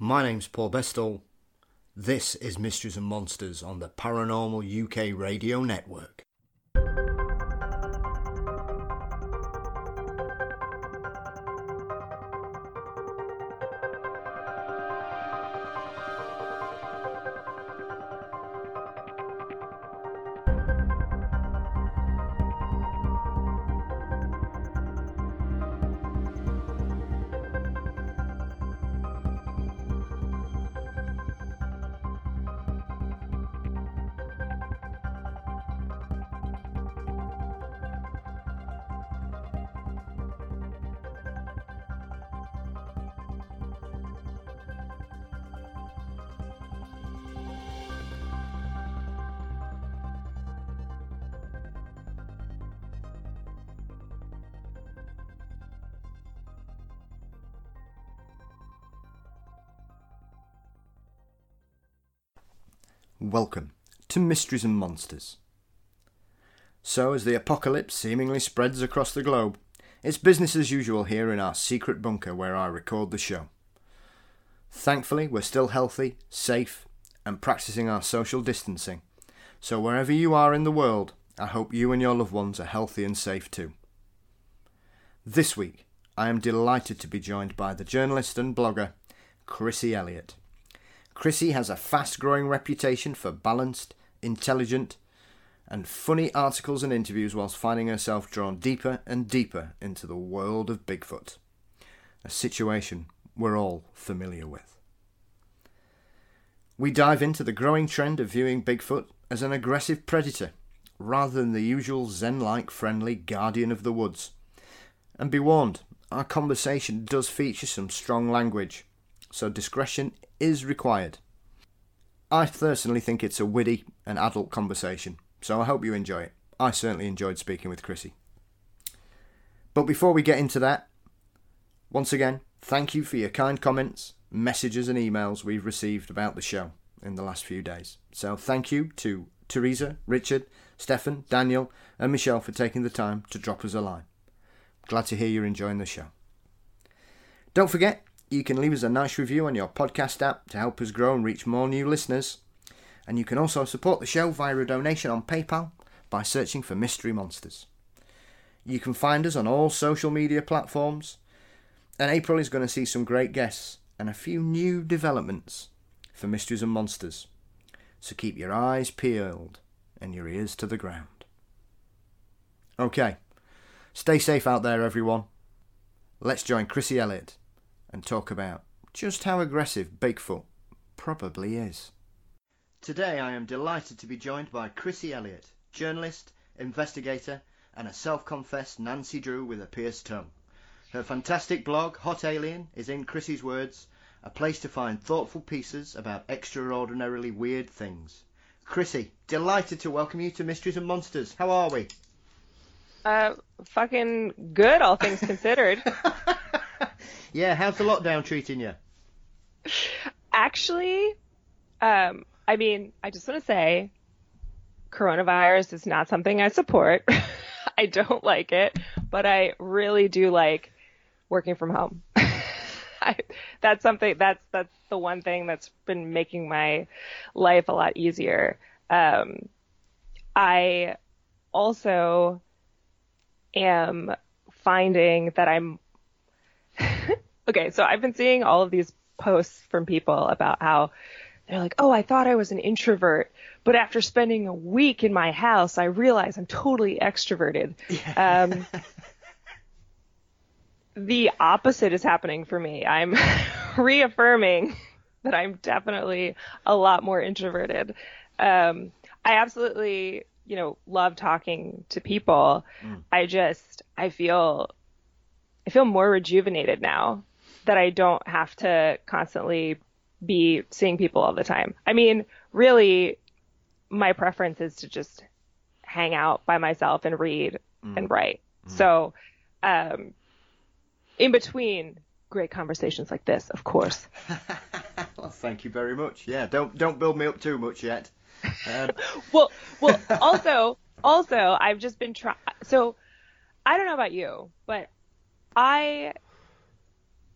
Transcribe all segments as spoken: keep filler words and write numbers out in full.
My name's Paul Bestall. This is Mysteries and Monsters on the Paranormal U K Radio Network. Welcome to Mysteries and Monsters. So, as the apocalypse seemingly spreads across the globe, it's business as usual here in our secret bunker where I record the show. Thankfully, we're still healthy, safe, and practicing our social distancing. So wherever you are in the world, I hope you and your loved ones are healthy and safe too. This week, I am delighted to be joined by the journalist and blogger, Chrissie Elliott. Chrissie has a fast-growing reputation for balanced, intelligent, and funny articles and interviews whilst finding herself drawn deeper and deeper into the world of Bigfoot, a situation we're all familiar with. We dive into the growing trend of viewing Bigfoot as an aggressive predator, rather than the usual zen-like friendly guardian of the woods. And be warned, our conversation does feature some strong language, so discretion is required. I personally think it's a witty and adult conversation, so I hope you enjoy it. I certainly enjoyed speaking with Chrissie. But before we get into that, once again, thank you for your kind comments, messages and emails we've received about the show in the last few days. So thank you to Teresa, Richard, Stefan, Daniel and Michelle for taking the time to drop us a line. Glad to hear you're enjoying the show. Don't forget, you can leave us a nice review on your podcast app to help us grow and reach more new listeners. And you can also support the show via a donation on PayPal by searching for Mystery Monsters. You can find us on all social media platforms. And April is going to see some great guests and a few new developments for Mysteries and Monsters. So keep your eyes peeled and your ears to the ground. Okay, stay safe out there everyone. Let's join Chrissie Elliott and talk about just how aggressive Bigfoot probably is. Today I am delighted to be joined by Chrissie Elliott, journalist, investigator and a self-confessed Nancy Drew with a pierced tongue. Her fantastic blog, Hot Alien, is in Chrissie's words, a place to find thoughtful pieces about extraordinarily weird things. Chrissie, delighted to welcome you to Mysteries and Monsters. How are we? Uh, fucking good, all things considered. Yeah, how's the lockdown treating you? Actually, um, I mean, I just want to say, coronavirus is not something I support. I don't like it, but I really do like working from home. I, that's something, that's, that's the one thing that's been making my life a lot easier. Um, I also am finding that I'm okay, so I've been seeing all of these posts from people about how they're like, oh, I thought I was an introvert, but after spending a week in my house, I realize I'm totally extroverted. Yeah. Um, the opposite is happening for me. I'm reaffirming that I'm definitely a lot more introverted. Um, I absolutely, you know, love talking to people. Mm. I just, I feel, I feel more rejuvenated now that I don't have to constantly be seeing people all the time. I mean, really, my preference is to just hang out by myself and read mm. and write. Mm. So, um, in between great conversations like this, of course. Well, thank you very much. Yeah, don't don't build me up too much yet. Um. well, well, also, also, I've just been trying. So, I don't know about you, but I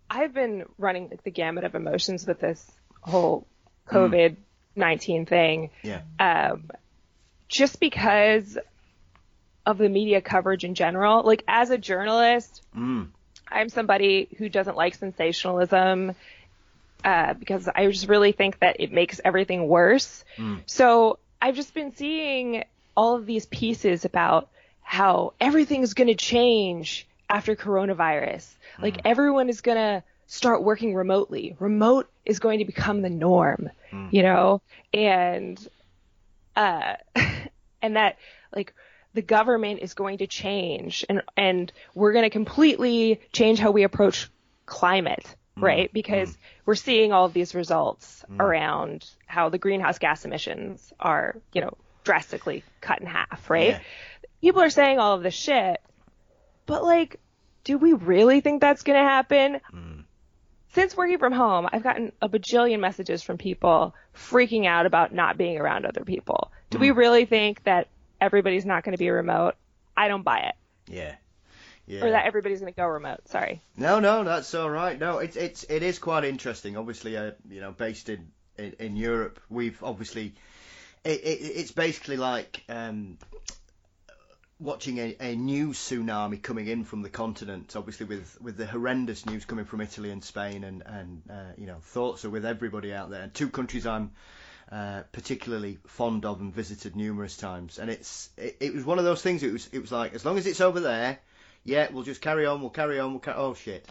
I've been running like, the gamut of emotions with this whole COVID nineteen thing. Yeah. Um, just because of the media coverage in general. Like, as a journalist, Mm. I'm somebody who doesn't like sensationalism uh, because I just really think that it makes everything worse. Mm. So I've just been seeing all of these pieces about how everything's going to change after coronavirus. Mm. Like, everyone is going to start working remotely. Remote is going to become the norm, mm. you know? And, uh, and that, like, the government is going to change and, and we're going to completely change how we approach climate, mm. right? Because mm. we're seeing all of these results mm. around how the greenhouse gas emissions are, you know, drastically cut in half, right? Yeah. People are saying all of this shit, but like, do we really think that's going to happen? Mm. Since working from home, I've gotten a bajillion messages from people freaking out about not being around other people. Do mm. we really think that everybody's not going to be remote? I don't buy it. Yeah. Yeah. Or that everybody's going to go remote. Sorry. No, no, that's all right. No, it's it's it is quite interesting. Obviously, uh, you know, based in, in, in Europe, we've obviously it, it it's basically like um, watching a, a new tsunami coming in from the continent. Obviously, with, with the horrendous news coming from Italy and Spain, and and uh, you know, thoughts are with everybody out there. And two countries I'm Uh, particularly fond of and visited numerous times, and it's it, it was one of those things. It was it was like, as long as it's over there, yeah, we'll just carry on. We'll carry on. We'll ca- oh shit.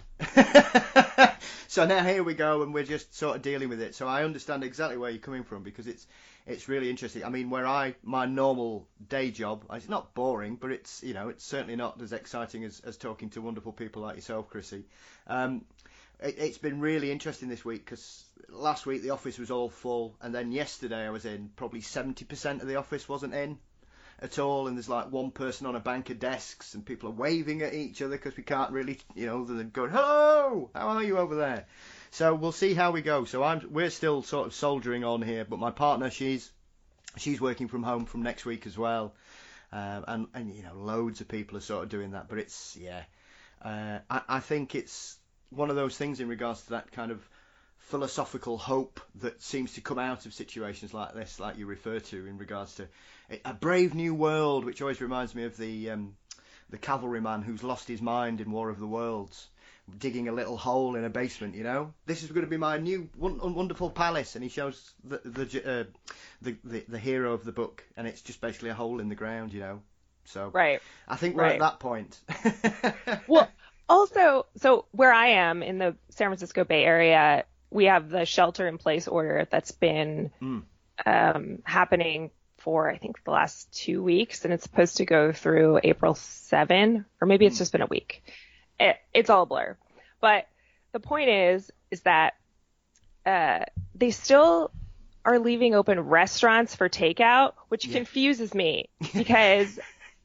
So now here we go, and we're just sort of dealing with it. So I understand exactly where you're coming from, because it's it's really interesting. I mean, where I my normal day job, it's not boring, but it's you know it's certainly not as exciting as, as talking to wonderful people like yourself, Chrissy. Um, it, it's been really interesting this week, because last week the office was all full, and then yesterday I was in, probably seventy percent of the office wasn't in at all, and there's like one person on a bank of desks, and people are waving at each other because we can't really, you know, other than going, hello, how are you over there? So we'll see how we go. So I'm we're still sort of soldiering on here, but my partner, she's she's working from home from next week as well, um, and and you know, loads of people are sort of doing that, but it's yeah, uh, I, I think it's one of those things in regards to that kind of philosophical hope that seems to come out of situations like this, like you refer to, in regards to a brave new world, which always reminds me of the um, the cavalryman who's lost his mind in War of the Worlds, digging a little hole in a basement. You know, this is going to be my new wonderful palace, and he shows the the, uh, the the the hero of the book, and it's just basically a hole in the ground. You know, so right. I think we're right. at that point. Well, also, so where I am in the San Francisco Bay Area, we have the shelter-in-place order that's been mm. um, happening for, I think, the last two weeks, and it's supposed to go through April seventh, or maybe mm. it's just been a week. It, it's all a blur. But the point is, is that uh, they still are leaving open restaurants for takeout, which yeah. confuses me, because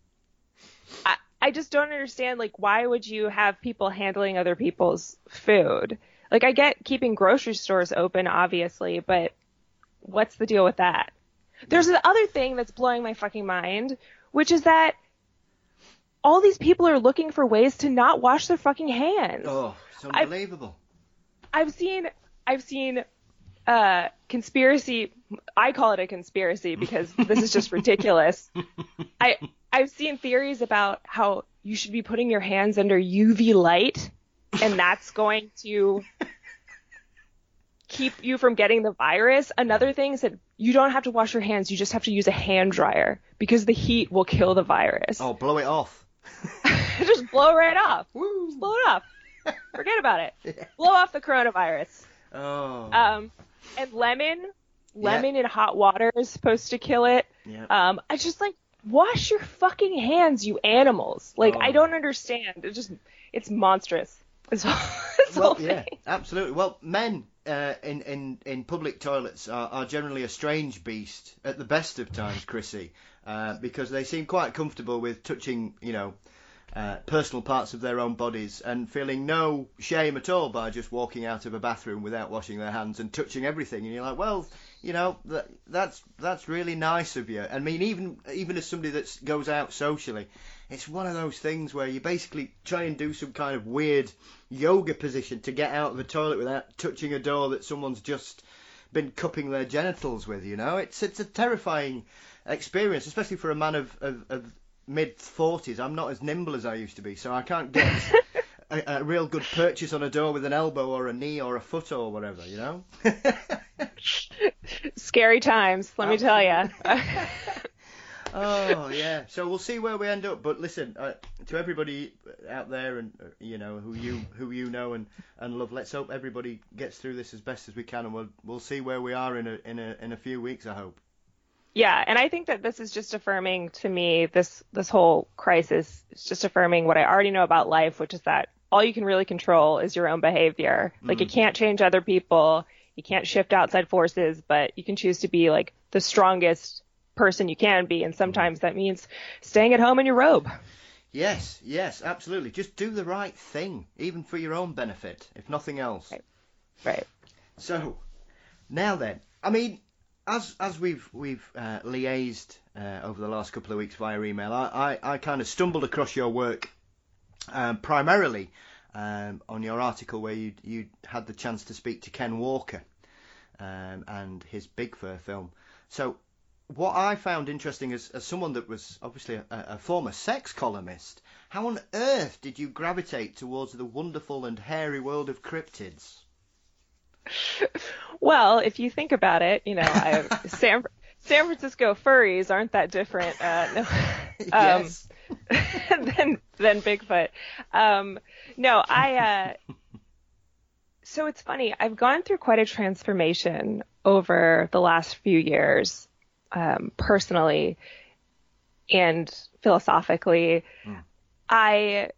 I, I just don't understand, like, why would you have people handling other people's food? Like, I get keeping grocery stores open, obviously, but what's the deal with that? There's the other thing that's blowing my fucking mind, which is that all these people are looking for ways to not wash their fucking hands. Oh, it's unbelievable. I've, I've seen, I've seen, uh, conspiracy. I call it a conspiracy because this is just ridiculous. I, I've seen theories about how you should be putting your hands under U V light, and that's going to keep you from getting the virus. Another thing is that you don't have to wash your hands. You just have to use a hand dryer, because the heat will kill the virus. Oh, blow it off. Just blow right off. Woo. Just blow it off. Forget about it. Yeah. Blow off the coronavirus. Oh. Um, and lemon, lemon yeah. in hot water is supposed to kill it. Yeah. Um, I just like, wash your fucking hands, you animals. Like, oh. I don't understand. It's just, it's monstrous. This well, whole yeah, thing. absolutely. Well, men uh, in, in, in public toilets are, are generally a strange beast at the best of times, Chrissy, uh, because they seem quite comfortable with touching, you know, uh, personal parts of their own bodies and feeling no shame at all by just walking out of a bathroom without washing their hands and touching everything. And you're like, well, you know, that, that's that's really nice of you. I mean, even even as somebody that goes out socially, it's one of those things where you basically try and do some kind of weird yoga position to get out of the toilet without touching a door that someone's just been cupping their genitals with, you know. It's it's a terrifying experience, especially for a man of, of, of mid forties. I'm not as nimble as I used to be, so I can't get a, a real good purchase on a door with an elbow or a knee or a foot or whatever, you know. Scary times, let me tell you. Oh yeah, so we'll see where we end up. But listen, uh, to everybody out there, and uh, you know who you who you know and, and love, let's hope everybody gets through this as best as we can, and we'll we'll see where we are in a in a in a few weeks, I hope. Yeah, and I think that this is just affirming to me, this this whole crisis is just affirming what I already know about life, which is that all you can really control is your own behavior. Like mm. you can't change other people, you can't shift outside forces, but you can choose to be like the strongest person you can be, and sometimes that means staying at home in your robe. Yes, yes, absolutely. Just do the right thing, even for your own benefit, if nothing else. Right. Right. So, now then, I mean, as as we've we've uh, liaised uh, over the last couple of weeks via email, I, I, I kind of stumbled across your work um, primarily um, on your article where you you had the chance to speak to Ken Walker um, and his Big Fur film. So, what I found interesting as, as someone that was obviously a, a former sex columnist, how on earth did you gravitate towards the wonderful and hairy world of cryptids? Well, if you think about it, you know, I, San, San Francisco furries aren't that different uh, no, um, yes. than, than Bigfoot. Um, no, I... Uh, so it's funny. I've gone through quite a transformation over the last few years. Um, personally and philosophically, mm. I,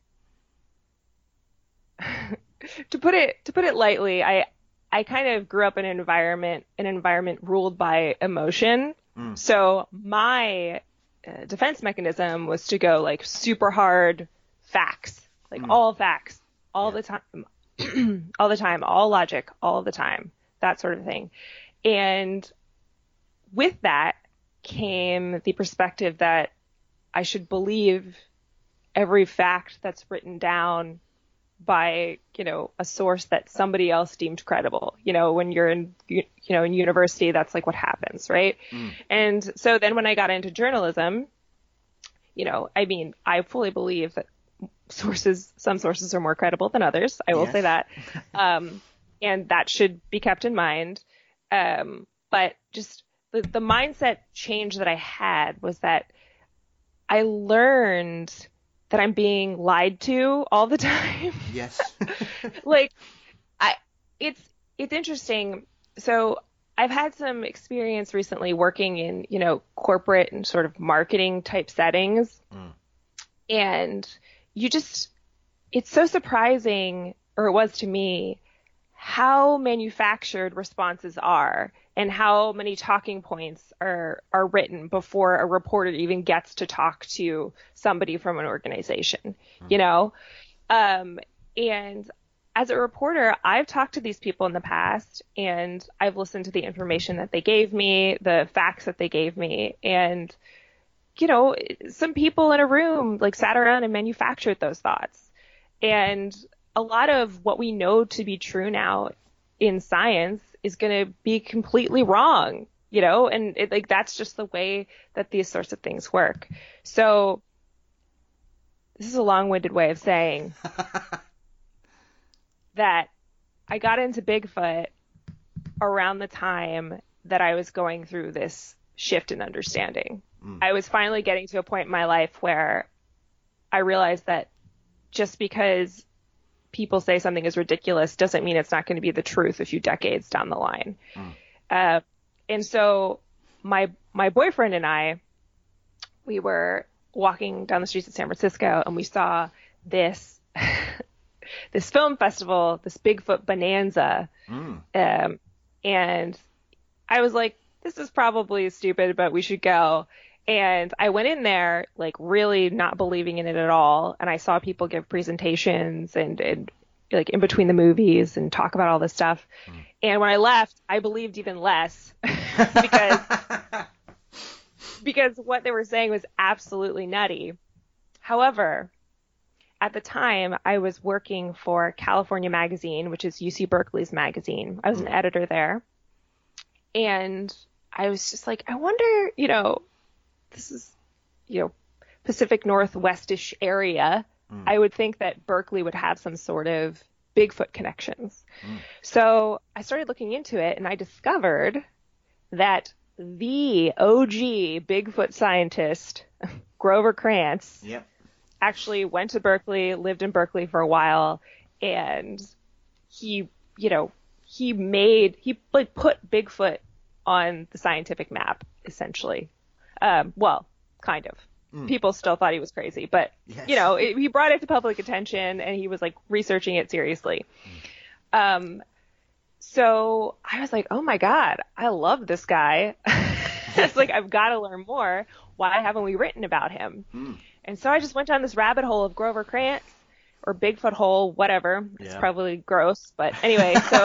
to put it to put it lightly, I I kind of grew up in an environment an environment ruled by emotion. Mm. So my uh, defense mechanism was to go like super hard facts, like mm. all facts, all yeah. the time, all the time, all logic, all the time, that sort of thing, and with that came the perspective that I should believe every fact that's written down by, you know, a source that somebody else deemed credible. You know, when you're in, you know, in university, that's like what happens, right? Mm. And so then when I got into journalism, you know, I mean, I fully believe that sources, some sources are more credible than others. I will yes. say that. Um, and that should be kept in mind. Um, but just, The, the mindset change that I had was that I learned that I'm being lied to all the time. Yes. like, I, it's, it's interesting. So I've had some experience recently working in, you know, corporate and sort of marketing type settings. Mm. And you just, it's so surprising, or it was to me, how manufactured responses are and how many talking points are are written before a reporter even gets to talk to somebody from an organization, mm. you know? Um, and as a reporter, I've talked to these people in the past, and I've listened to the information that they gave me, the facts that they gave me, and, you know, some people in a room like sat around and manufactured those thoughts. And a lot of what we know to be true now in science is going to be completely wrong, you know, and it, like that's just the way that these sorts of things work. So this is a long-winded way of saying that I got into Bigfoot around the time that I was going through this shift in understanding. Mm. I was finally getting to a point in my life where I realized that just because people say something is ridiculous doesn't mean it's not going to be the truth a few decades down the line. Mm. Uh, and so my my boyfriend and I, we were walking down the streets of San Francisco, and we saw this this film festival, this Bigfoot Bonanza. Mm. Um, and I was like, this is probably stupid, but we should go. And I went in there like really not believing in it at all. And I saw people give presentations and, and like in between the movies and talk about all this stuff. Mm. And when I left, I believed even less because, because what they were saying was absolutely nutty. However, at the time I was working for California Magazine, which is U C Berkeley's magazine. I was mm. an editor there. And I was just like, I wonder, you know, this is, you know, Pacific Northwest-ish area. Mm. I would think that Berkeley would have some sort of Bigfoot connections. Mm. So I started looking into it, and I discovered that the O G Bigfoot scientist, Grover Krantz, yep. actually went to Berkeley, lived in Berkeley for a while, and he, you know, he made, he like put Bigfoot on the scientific map, essentially. Um, well, kind of. Mm. People still thought he was crazy, but, yes. you know, it, he brought it to public attention and he was like researching it seriously. Mm. Um, so I was like, oh my God, I love this guy. It's like, I've got to learn more. Why haven't we written about him? Mm. And so I just went down this rabbit hole of Grover Krantz or Bigfoot hole, whatever. Yeah. It's probably gross, but anyway, so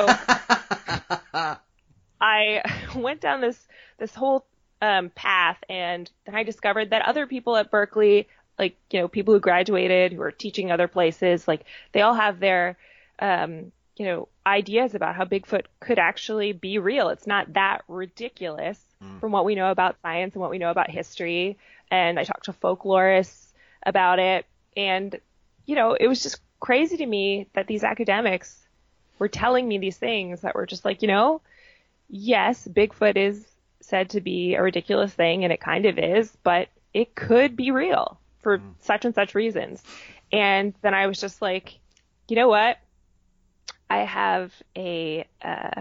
I went down this, this whole um, path, and then I discovered that other people at Berkeley, like, you know, people who graduated, who are teaching other places, like they all have their, um, you know, ideas about how Bigfoot could actually be real. It's not that ridiculous mm. from what we know about science and what we know about history. And I talked to folklorists about it. And, you know, it was just crazy to me that these academics were telling me these things that were just like, you know, yes, Bigfoot is said to be a ridiculous thing, and it kind of is, but it could be real for mm. such and such reasons. And then I was just like, you know what? I have a, uh,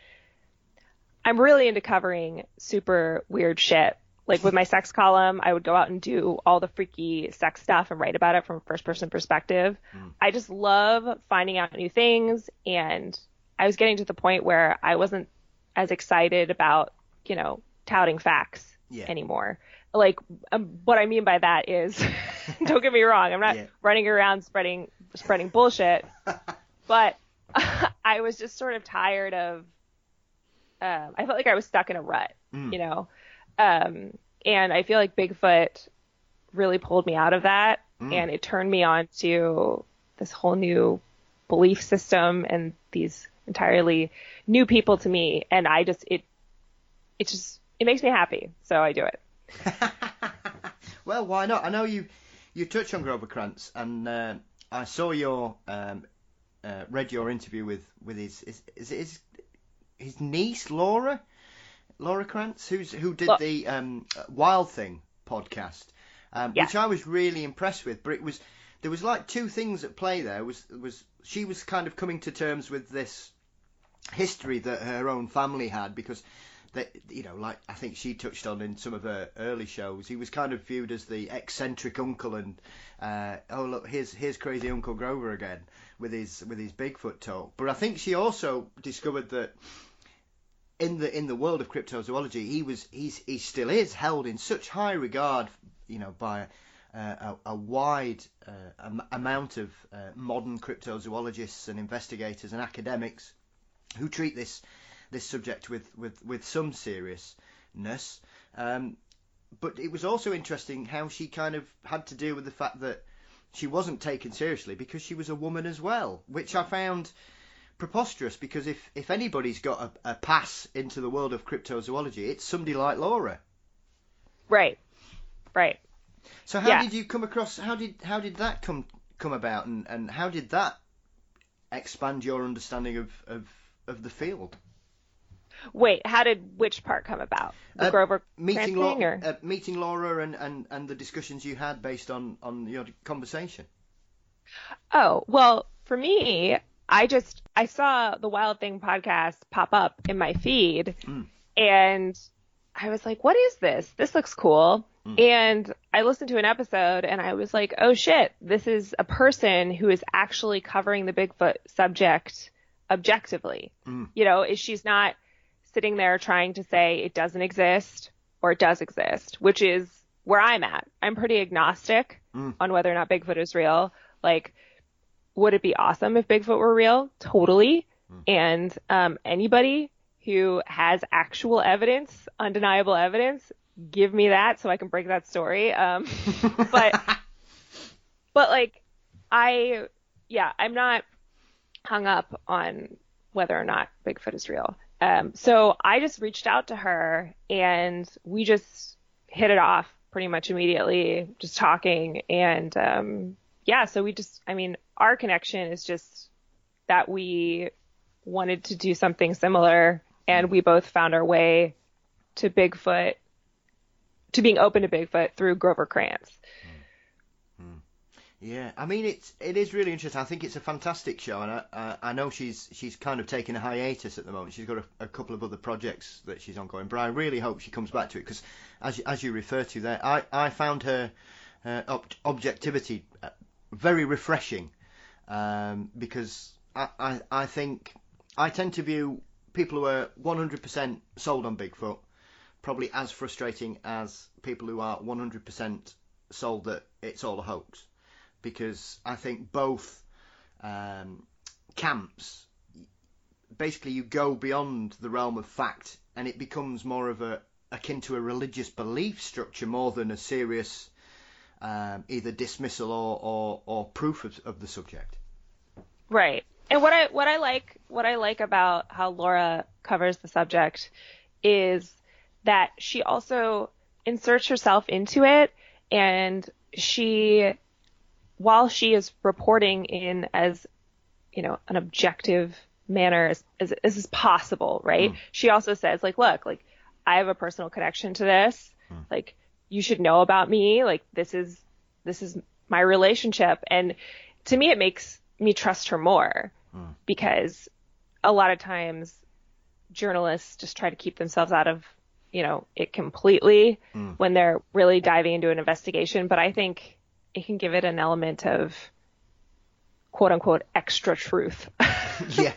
I'm really into covering super weird shit. Like with my sex column, I would go out and do all the freaky sex stuff and write about it from a first person perspective. Mm. I just love finding out new things. And I was getting to the point where I wasn't as excited about, you know, touting facts yeah. anymore. Like, um, what I mean by that is, don't get me wrong, I'm not yeah. running around spreading, spreading bullshit, but I was just sort of tired of, um, I felt like I was stuck in a rut, mm. you know? Um, and I feel like Bigfoot really pulled me out of that, mm. and it turned me on to this whole new belief system and these entirely new people to me. And I just, it, it just, it makes me happy. So I do it. Well, why not? I know you, you touch on Grover Krantz, and uh, I saw your, um, uh, read your interview with, with his, is, is it his, his niece, Laura? Laura Krantz, who's, who did Look. the um, Wild Thing podcast, um, yeah. which I was really impressed with. But it was, there was like two things at play there. Was was she was kind of coming to terms with this history that her own family had, because that, you know, like I think she touched on in some of her early shows, he was kind of viewed as the eccentric uncle, and uh, oh look, here's here's crazy Uncle Grover again with his with his Bigfoot talk. But I think she also discovered that in the in the world of cryptozoology, he was he's he still is held in such high regard, you know, by uh, a, a wide uh, am- amount of uh, modern cryptozoologists and investigators and academics who treat this this subject with with, with some seriousness. Um, but it was also interesting how she kind of had to deal with the fact that she wasn't taken seriously because she was a woman as well, which I found preposterous, because if, if anybody's got a, a pass into the world of cryptozoology, it's somebody like Laura. Right. Right. So how yeah. did you come across, how did how did that come come about, and, and how did that expand your understanding of, of, of the field? Wait, how did which part come about? The uh, Grover meeting Laura, thing, or? Uh, meeting Laura and, and, and the discussions you had based on, on your conversation. Oh, well, for me, I just, I saw the Wild Thing podcast pop up in my feed, mm. and I was like, what is this? This looks cool. Mm. And I listened to an episode, and I was like, oh shit, this is a person who is actually covering the Bigfoot subject objectively. Mm. You know, is she's not sitting there trying to say it doesn't exist or it does exist, which is where I'm at. I'm pretty agnostic mm. on whether or not Bigfoot is real. Like, would it be awesome if Bigfoot were real? Totally. Mm. And um, anybody who has actual evidence, undeniable evidence, give me that so I can break that story. Um, but, but like, I, yeah, I'm not hung up on whether or not Bigfoot is real. Um, so I just reached out to her and we just hit it off pretty much immediately, just talking. And, um, yeah, so we just, I mean, our connection is just that we wanted to do something similar, and we both found our way to Bigfoot, to being open to Bigfoot through Grover Krantz. Yeah, I mean, it's it is really interesting. I think it's a fantastic show, and I uh, I know she's she's kind of taking a hiatus at the moment. She's got a, a couple of other projects that she's ongoing, but I really hope she comes back to it, because as as you refer to there, I I found her uh, ob- objectivity very refreshing, um, because I, I I think I tend to view people who are one hundred percent sold on Bigfoot probably as frustrating as people who are one hundred percent sold that it's all a hoax. Because I think both um, camps, basically you go beyond the realm of fact, and it becomes more of a akin to a religious belief structure more than a serious um, either dismissal or, or, or proof of, of the subject. Right. And what I what I like what I like about how Laura covers the subject is that she also inserts herself into it, and she, while she is reporting in as, you know, an objective manner as, as, as is possible, right? Mm. She also says, like, look, like, I have a personal connection to this. Mm. Like, you should know about me. Like, this is, this is my relationship. And to me, it makes me trust her more mm. because a lot of times journalists just try to keep themselves out of, you know, it completely mm. when they're really diving into an investigation. But I think it can give it an element of quote unquote extra truth. Yeah.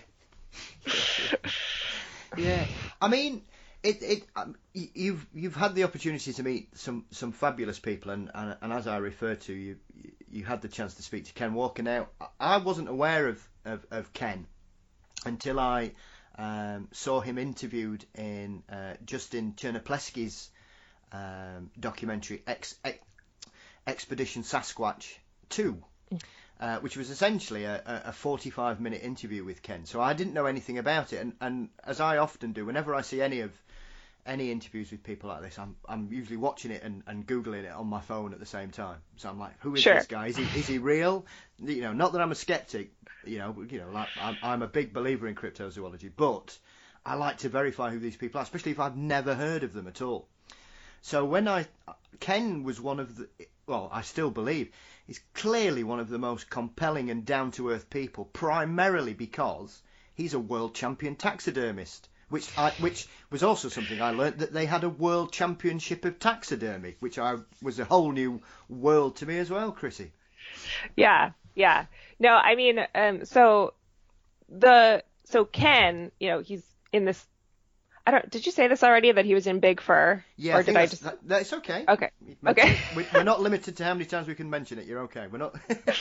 Yeah. I mean, it, it, um, you've, you've had the opportunity to meet some, some fabulous people. And, and, and as I referred to, you, you had the chance to speak to Ken Walker. Now, I wasn't aware of, of, of Ken until I um, saw him interviewed in uh, Justin Chernopleski's um, documentary, Ex, Ex, Expedition Sasquatch two, uh, which was essentially a, a forty-five minute interview with Ken. So I didn't know anything about it, and, and as I often do, whenever I see any of any interviews with people like this, I'm I'm usually watching it and, and googling it on my phone at the same time. So I'm like, who is sure. this guy? Is he is he real? You know, not that I'm a skeptic. You know, you know, like I'm I'm a big believer in cryptozoology, but I like to verify who these people are, especially if I've never heard of them at all. So when I Ken was one of the well, I still believe he's clearly one of the most compelling and down-to-earth people, primarily because he's a world champion taxidermist, which I, which was also something I learnt, that they had a world championship of taxidermy, which I was a whole new world to me as well, Chrissy. Yeah, yeah. No, I mean, um, so the so Ken, you know, he's in this. I don't. Did you say this already, that he was in Big Fur? Yeah, or I did I just? That, that's okay. Okay. Okay. We're not limited to how many times we can mention it. You're okay. We're not.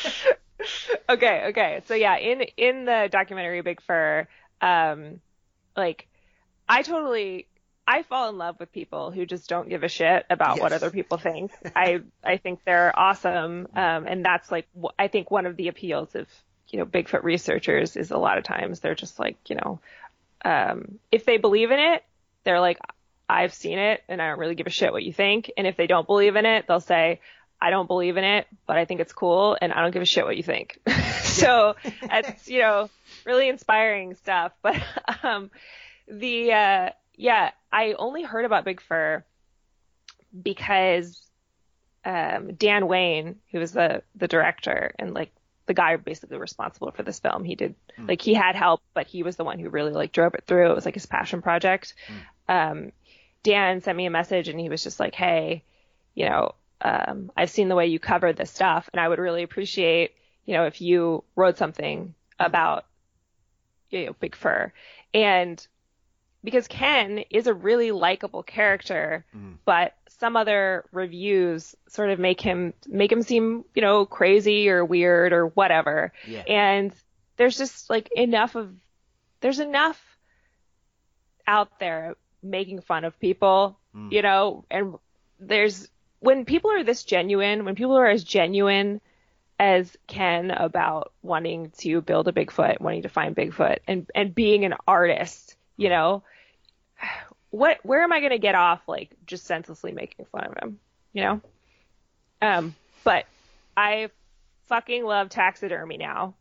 okay. Okay. So yeah, in in the documentary Big Fur, um, like, I totally, I fall in love with people who just don't give a shit about yes. what other people think. I I think they're awesome, um, and that's like, I think one of the appeals of, you know, Bigfoot researchers is a lot of times they're just like, you know. Um, if they believe in it, they're like, I've seen it and I don't really give a shit what you think. And if they don't believe in it, they'll say, I don't believe in it, but I think it's cool and I don't give a shit what you think. So it's, you know, really inspiring stuff. But, um, the, uh, yeah, I only heard about Big Fur because, um, Dan Wayne, who was the, the director and like, the guy basically responsible for this film. He did mm. like he had help, but he was the one who really like drove it through. It was like his passion project. Mm. Um, Dan sent me a message and he was just like, hey, you know, um, I've seen the way you covered this stuff and I would really appreciate, you know, if you wrote something about, you know, Big Fur. And because Ken is a really likable character, Mm. but some other reviews sort of make him make him seem, you know, crazy or weird or whatever. Yeah. And there's just like enough of there's enough out there making fun of people, Mm. you know, and there's when people are this genuine, when people are as genuine as Ken about wanting to build a Bigfoot, wanting to find Bigfoot, and and being an artist, you know, what where am I going to get off like just senselessly making fun of him, you know? Um, but I fucking love taxidermy now.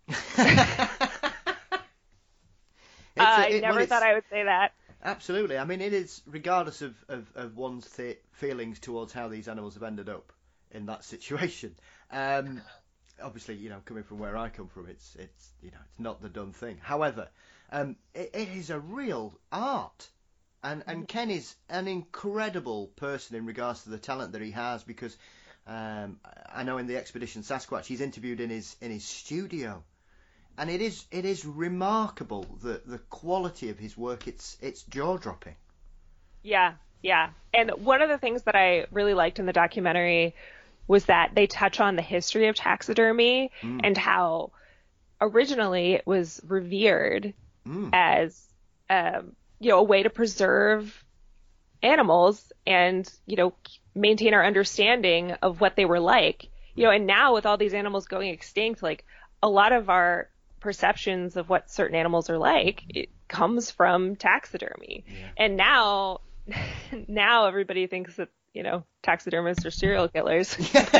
It's a- I it- never well, thought it's- I would say that. Absolutely. I mean, it is, regardless of, of, of one's th- feelings towards how these animals have ended up in that situation. Um, obviously, you know, coming from where I come from, it's, it's you know, it's not the done thing. However, um, it, it is a real art. And, and Ken is an incredible person in regards to the talent that he has, because um, I know in the Expedition Sasquatch, he's interviewed in his in his studio. And it is it is remarkable, the the quality of his work. It's it's jaw dropping. Yeah, yeah. And one of the things that I really liked in the documentary was that they touch on the history of taxidermy Mm. and how originally it was revered Mm. as um, you know, a way to preserve animals and, you know, maintain our understanding of what they were like. You know, and now with all these animals going extinct, like a lot of our perceptions of what certain animals are like, it comes from taxidermy. Yeah. And now, now everybody thinks that, you know, taxidermists are serial killers.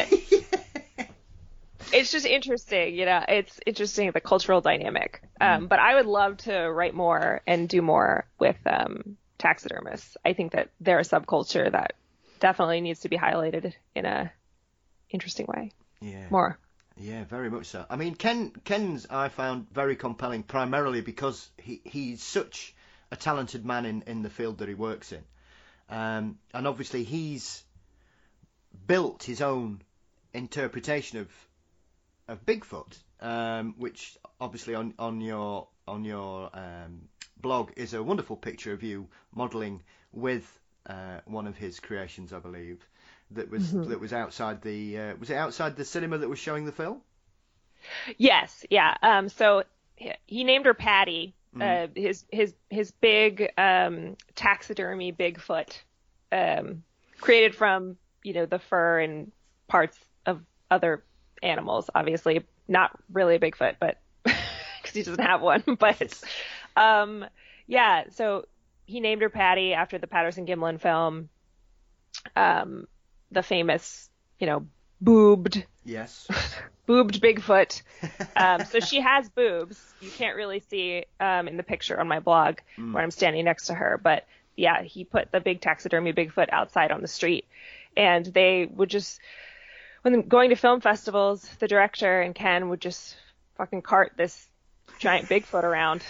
It's just interesting, you know, it's interesting, the cultural dynamic. Um, but I would love to write more and do more with um, taxidermists. I think that they're a subculture that definitely needs to be highlighted in a interesting way. Yeah. More. Yeah, very much so. I mean, Ken Ken's I found very compelling, primarily because he he's such a talented man in, in the field that he works in, um, and obviously he's built his own interpretation of of Bigfoot, um, which obviously on on your on your um, blog is a wonderful picture of you modelling with uh, one of his creations, I believe. That was Mm-hmm. that was outside the uh, was it outside the cinema that was showing the film? Yes, yeah. Um, so he, he named her Patty. Uh, his his his big um, taxidermy Bigfoot, um, created from, you know, the fur and parts of other animals. Obviously, not really a Bigfoot, but because he doesn't have one. But um, yeah, so he named her Patty after the Patterson Gimlin film. Um, the famous, you know, boobed, Yes. boobed Bigfoot. Um, so she has boobs. You can't really see um, in the picture on my blog Mm. where I'm standing next to her. But yeah, he put the big taxidermy Bigfoot outside on the street. And they would just, when going to film festivals, the director and Ken would just fucking cart this giant Bigfoot around.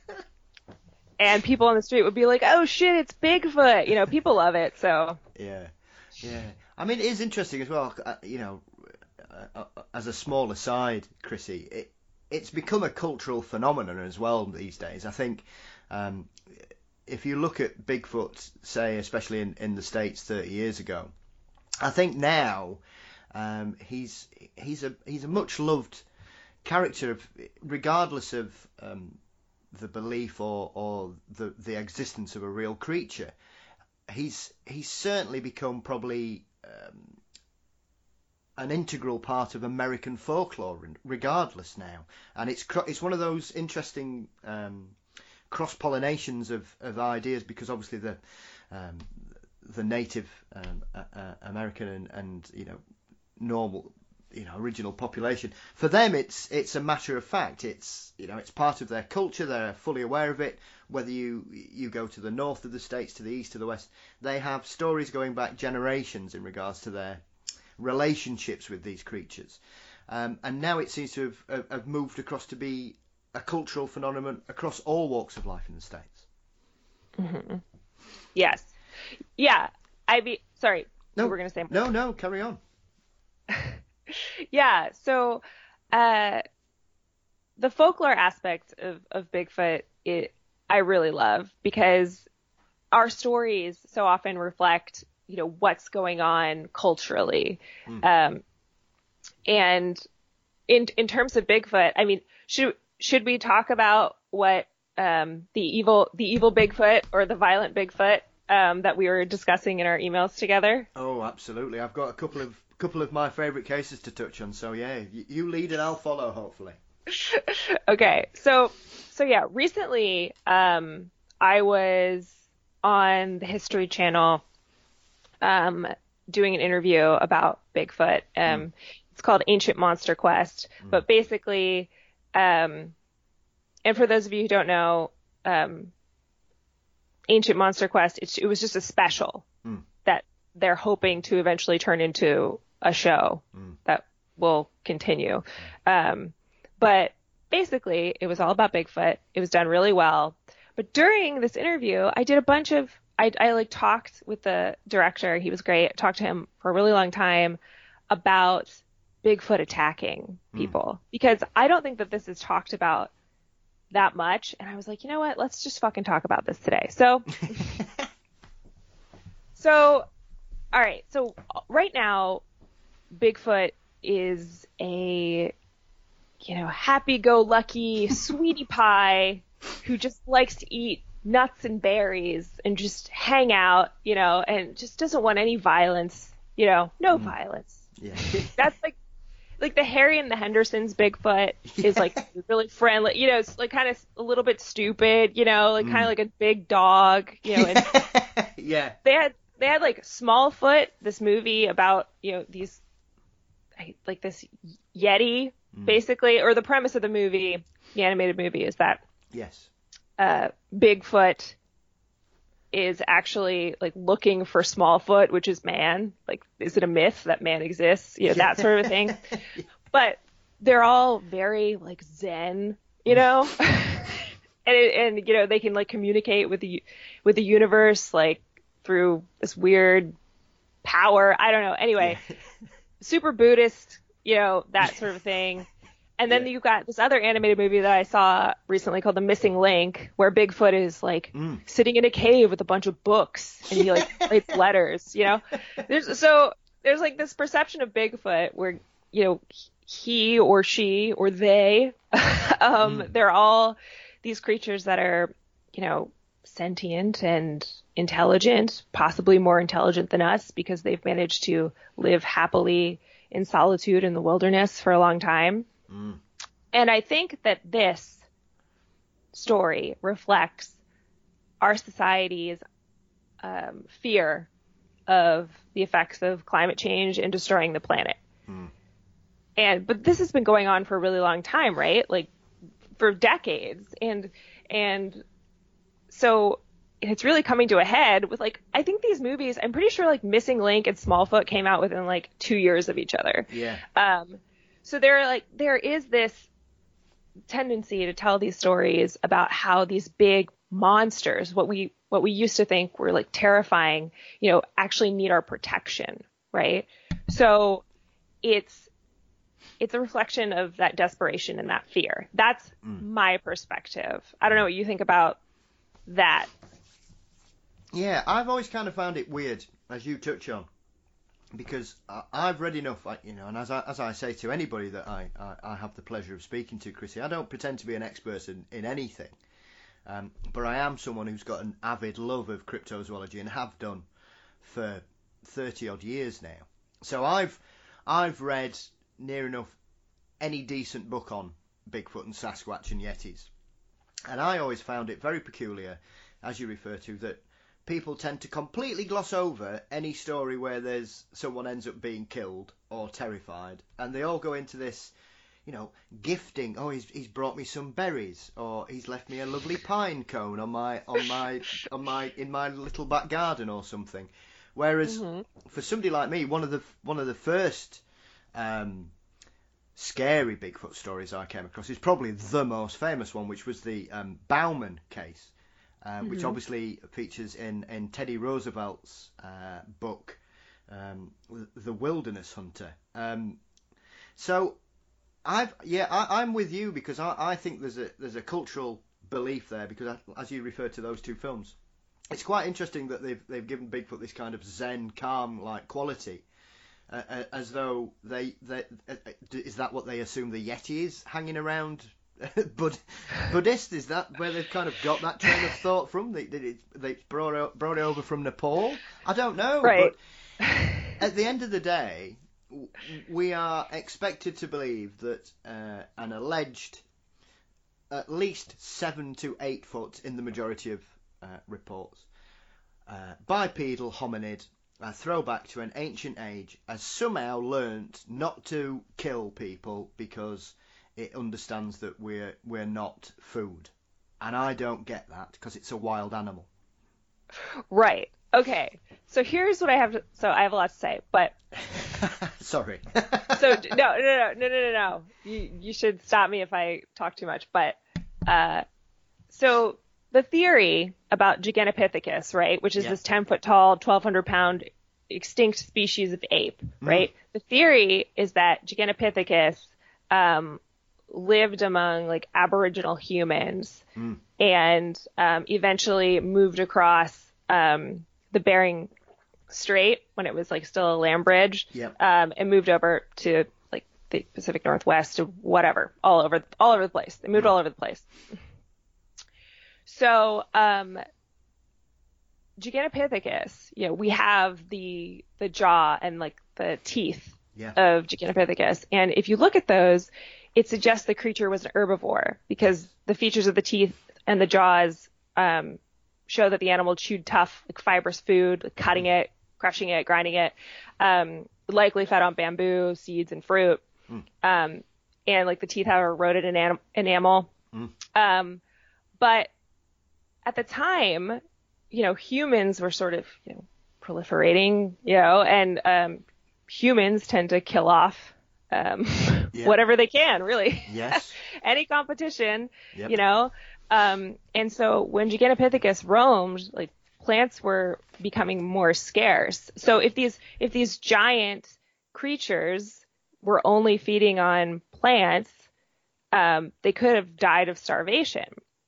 And people on the street would be like, oh shit, it's Bigfoot. You know, people love it. So Yeah. Yeah. I mean, it is interesting as well. Uh, you know, uh, uh, as a small aside, Chrissy, it it's become a cultural phenomenon as well these days. I think um, if you look at Bigfoot, say, especially in, in the States thirty years ago, I think now um, he's he's a he's a much loved character, of, regardless of um, the belief or or the the existence of a real creature. He's he's certainly become probably um, an integral part of American folklore, regardless now, and it's it's one of those interesting um, cross pollinations of, of ideas, because obviously the um, the native um, uh, American and, and you know normal you know original population, for them it's it's a matter of fact. It's you know it's part of their culture. They're fully aware of it. Whether you you go to the north of the states, to the east, to the west, they have stories going back generations in regards to their relationships with these creatures. Um, and now it seems to have, have moved across to be a cultural phenomenon across all walks of life in the States. mm-hmm. Yes, yeah. I be sorry. No, you were gonna say more. no, no. Carry on. Yeah. So, uh, the folklore aspect of of Bigfoot, it I really love, because our stories so often reflect, you know, what's going on culturally. Mm. Um, and in in terms of Bigfoot, I mean, should should we talk about what um, the evil the evil Bigfoot or the violent Bigfoot um, that we were discussing in our emails together? Oh, absolutely. I've got a couple of couple of my favourite cases to touch on. So yeah, you, you lead and I'll follow, hopefully. Okay, so so yeah, recently um, I was on the History Channel um, doing an interview about Bigfoot. Um, mm. It's called Ancient Monster Quest, mm. but basically, um, and for those of you who don't know, um, Ancient Monster Quest, it, it was just a special mm. that they're hoping to eventually turn into a show mm. that will continue. Um, but basically, it was all about Bigfoot. It was done really well. But during this interview, I did a bunch of, I, I like talked with the director. He was great. I talked to him for a really long time about Bigfoot attacking people mm. because I don't think that this is talked about that much. And I was like, you know what? Let's just fucking talk about this today. So, so, all right. So right now, Bigfoot is a, you know, happy-go-lucky sweetie pie who just likes to eat nuts and berries and just hang out, you know, and just doesn't want any violence, you know, no mm. violence. Yeah. That's like, like the Harry and the Hendersons Bigfoot is like really friendly, you know, it's like kind of a little bit stupid, you know, like mm. kind of like a big dog, you know, and yeah. They had, they had like Smallfoot, this movie about, you know, these, like this Yeti, mm. basically, or the premise of the movie, the animated movie is that yes, uh, Bigfoot is actually like looking for Smallfoot, which is man. Like, is it a myth that man exists? You know, that sort of thing. But they're all very like Zen, you know, and it, and you know they can like communicate with the with the universe like through this weird power. I don't know. Anyway, yeah. Super Buddhist, you know, that sort of thing. And then yeah. you've got this other animated movie that I saw recently called The Missing Link, where Bigfoot is like mm. sitting in a cave with a bunch of books and he like writes letters, you know? There's, so there's like this perception of Bigfoot where, you know, he or she or they, um, mm. they're all these creatures that are, you know, sentient and intelligent, possibly more intelligent than us because they've managed to live happily in solitude in the wilderness for a long time. Mm. And I think that this story reflects our society's um, fear of the effects of climate change and destroying the planet. Mm. And but this has been going on for a really long time, right? Like for decades. And and so it's really coming to a head with like I think these movies. I'm pretty sure like Missing Link and Smallfoot came out within like two years of each other. Yeah. Um. So there, like, there is this tendency to tell these stories about how these big monsters, what we what we used to think were like terrifying, you know, actually need our protection, right? So it's it's a reflection of that desperation and that fear. That's mm. my perspective. I don't know what you think about that. Yeah, I've always kind of found it weird, as you touch on. Because I've read enough, you know, and as I, as I say to anybody that I, I, I have the pleasure of speaking to, Chrissy, I don't pretend to be an expert in, in anything, um, but I am someone who's got an avid love of cryptozoology and have done for thirty odd years now. So I've I've read near enough any decent book on Bigfoot and Sasquatch and Yetis, and I always found it very peculiar, as you refer to, that people tend to completely gloss over any story where there's someone ends up being killed or terrified, and they all go into this, you know, gifting. Oh, he's he's brought me some berries, or he's left me a lovely pine cone on my on my on my in my little back garden or something. Whereas mm-hmm. for somebody like me, one of the one of the first um, scary Bigfoot stories I came across is probably the most famous one, which was the um, Bauman case. Uh, which mm-hmm. obviously features in, in Teddy Roosevelt's uh, book, um, The Wilderness Hunter. Um, so, I've yeah, I, I'm with you because I, I think there's a there's a cultural belief there because I, as you refer to those two films, it's quite interesting that they've they've given Bigfoot this kind of zen, calm like quality, uh, uh, as though they they uh, is that what they assume the Yeti is hanging around? Bud, Buddhist, is that where they've kind of got that train of thought from? They they, they brought it, brought it over from Nepal. I don't know, right. But at the end of the day, we are expected to believe that uh, an alleged at least seven to eight foot in the majority of uh, reports uh, bipedal hominid, a throwback to an ancient age, has somehow learnt not to kill people because it understands that we're we're not food, and I don't get that because it's a wild animal. Right. Okay. So here's what I have to. So I have a lot to say, but sorry. so no, no, no, no, no, no, no. You you should stop me if I talk too much. But uh, so the theory about Gigantopithecus, right, which is yeah. this ten foot tall, twelve hundred pound extinct species of ape, right? Mm. The theory is that Gigantopithecus um, lived among like Aboriginal humans mm. and um, eventually moved across um, the Bering Strait when it was like still a land bridge, yep. um, and moved over to like the Pacific Northwest or whatever, all over all over the place. They moved mm. all over the place. So, um, Gigantopithecus, you know, we have the the jaw and like the teeth yeah. of Gigantopithecus, and if you look at those, it suggests the creature was an herbivore because the features of the teeth and the jaws um, show that the animal chewed tough, like fibrous food, like cutting it, crushing it, grinding it, um, likely fed on bamboo, seeds, and fruit, mm. um, and like the teeth have eroded enam- enamel. Mm. Um, but at the time, you know, humans were sort of, you know, proliferating, you know, and um, humans tend to kill off um, yeah. whatever they can, really. Yes. Any competition, yep. you know. Um, and so when Gigantopithecus roamed, like plants were becoming more scarce. So if these if these giant creatures were only feeding on plants, um, they could have died of starvation.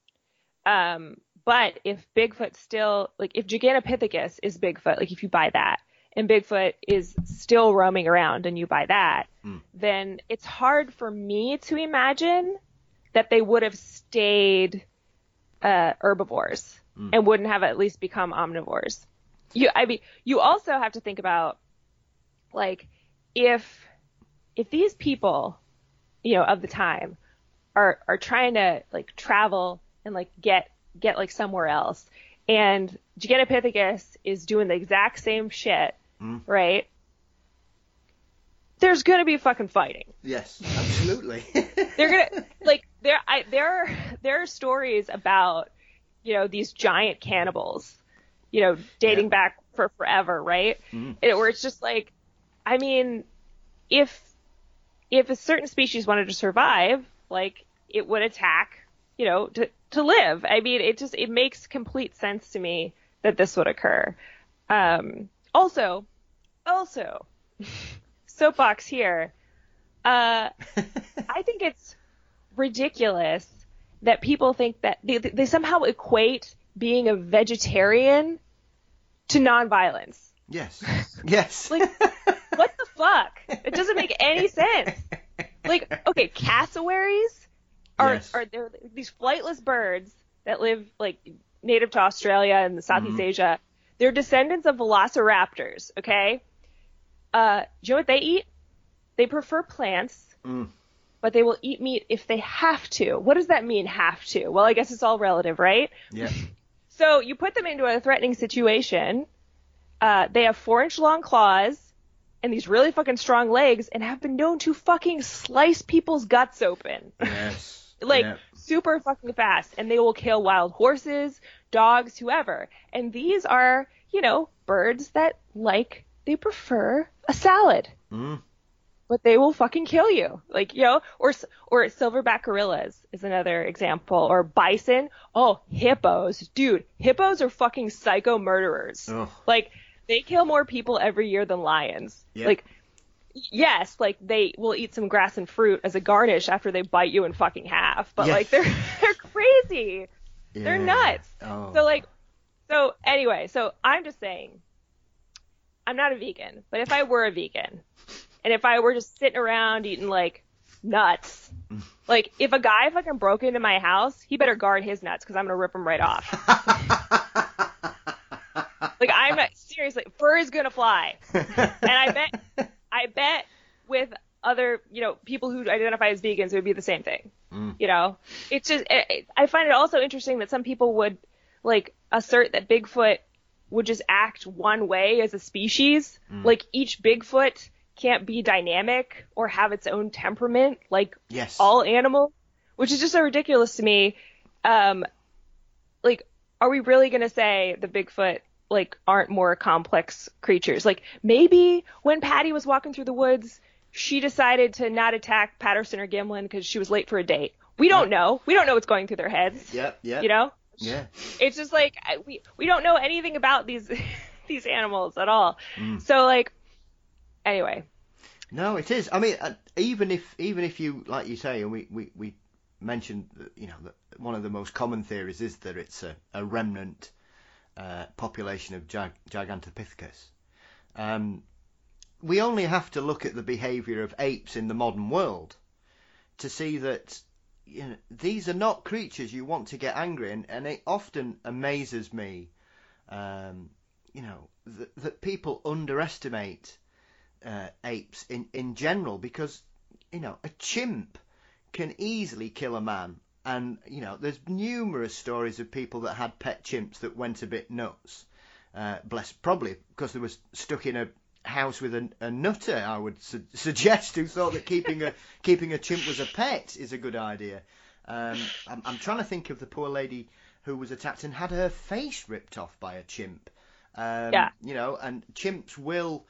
Um, But if Bigfoot still, like if Gigantopithecus is Bigfoot, like if you buy that, and Bigfoot is still roaming around and you buy that, mm. then it's hard for me to imagine that they would have stayed uh, herbivores mm. and wouldn't have at least become omnivores. You, I mean, you also have to think about, like, if if these people, you know, of the time are are trying to like travel and like get get like somewhere else, and Gigantopithecus is doing the exact same shit, mm. right? There's gonna be fucking fighting. Yes, absolutely. They're gonna like there. I there are there are stories about, you know, these giant cannibals, you know, dating yeah. back for forever, right? Mm. It, where it's just like, I mean, if if a certain species wanted to survive, like it would attack, you know, to to live. I mean, it just, it makes complete sense to me that this would occur. Um, also, also, soapbox here. Uh, I think it's ridiculous that people think that they, they somehow equate being a vegetarian to nonviolence. Yes. Yes. Like, what the fuck? It doesn't make any sense. Like, okay, cassowaries Are, yes. are there these flightless birds that live like native to Australia and the Southeast mm-hmm. Asia? They're descendants of velociraptors. Okay, uh, do you know what they eat? They prefer plants, mm. but they will eat meat if they have to. What does that mean, have to? Well, I guess it's all relative, right? Yeah. So you put them into a threatening situation. Uh, they have four inch long claws and these really fucking strong legs, and have been known to fucking slice people's guts open. Yes. Like, yeah. super fucking fast. And they will kill wild horses, dogs, whoever. And these are, you know, birds that, like, they prefer a salad. Mm. But they will fucking kill you. Like, you know, or or silverback gorillas is another example. Or bison. Oh, hippos. Dude, hippos are fucking psycho murderers. Ugh. Like, they kill more people every year than lions. Yep. Like, yes, like they will eat some grass and fruit as a garnish after they bite you in fucking half. But yeah. like they're they're crazy. Yeah. They're nuts. Oh. So like So anyway, so I'm just saying, I'm not a vegan, but if I were a vegan, and if I were just sitting around eating like nuts, like if a guy fucking broke into my house, he better guard his nuts because I'm gonna rip them right off. Like I'm not, seriously, fur is gonna fly, and I bet, I bet with other, you know, people who identify as vegans, it would be the same thing. Mm. You know, it's just, it, it, I find it also interesting that some people would like assert that Bigfoot would just act one way as a species. Mm. Like each Bigfoot can't be dynamic or have its own temperament like yes. all animals, which is just so ridiculous to me. Um, like, are we really going to say the Bigfoot like aren't more complex creatures? Like maybe when Patty was walking through the woods, she decided to not attack Patterson or Gimlin because she was late for a date. We don't know. We don't know what's going through their heads. Yep, yep. You know? Yeah. It's just like I, we we don't know anything about these these animals at all. Mm. So like, anyway. No, it is. I mean, uh, even if even if you like you say, and we we we mentioned, that, you know, that one of the most common theories is that it's a, a remnant uh, population of Gig- Gigantopithecus. Um. We only have to look at the behaviour of apes in the modern world to see that, you know, these are not creatures you want to get angry, and, and it often amazes me, um, you know, that, that people underestimate uh, apes in, in general, because, you know, a chimp can easily kill a man, and, you know, there's numerous stories of people that had pet chimps that went a bit nuts, uh, bless, probably because they were stuck in a house with a, a nutter, I would su- suggest, who thought that keeping a keeping a chimp was a pet is a good idea. Um, I'm, I'm trying to think of the poor lady who was attacked and had her face ripped off by a chimp. Um, yeah. You know, and chimps will,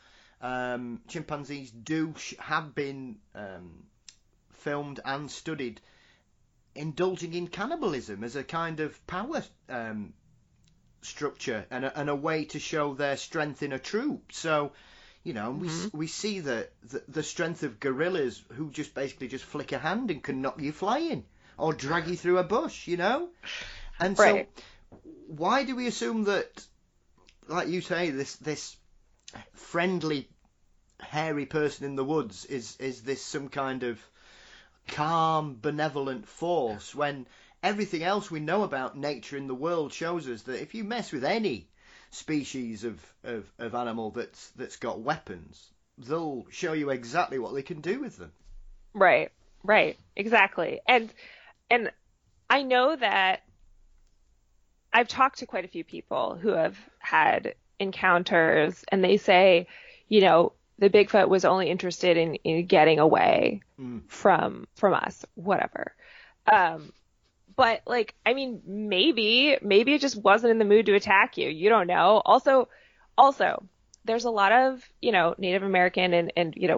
um, chimpanzees do sh- have been um, filmed and studied indulging in cannibalism as a kind of power um, structure and a, and a way to show their strength in a troop. So, you know, mm-hmm. we we see the, the the strength of gorillas who just basically just flick a hand and can knock you flying or drag you through a bush, you know? And right. so why do we assume that, like you say, this this friendly, hairy person in the woods is, is this some kind of calm, benevolent force when everything else we know about nature in the world shows us that if you mess with any species of, of, of animal that's that's got weapons, they'll show you exactly what they can do with them. Right, right, exactly. And and I know that I've talked to quite a few people who have had encounters, and they say, you know, the Bigfoot was only interested in, in getting away mm. from from us, whatever. Um, But, like, I mean, maybe, maybe it just wasn't in the mood to attack you. You don't know. Also, also, there's a lot of, you know, Native American and, and you know,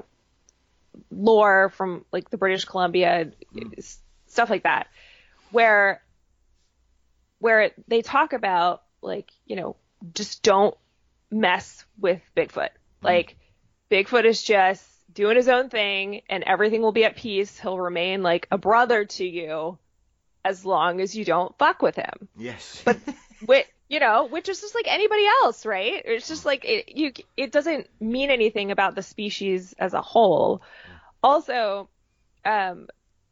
lore from, like, the British Columbia, mm. stuff like that, where, where they talk about, like, you know, just don't mess with Bigfoot. Mm. Like, Bigfoot is just doing his own thing, and everything will be at peace. He'll remain, like, a brother to you, as long as you don't fuck with him. Yes. But, with, you know, which is just like anybody else, right? It's just like, it, you, it doesn't mean anything about the species as a whole. Also, um,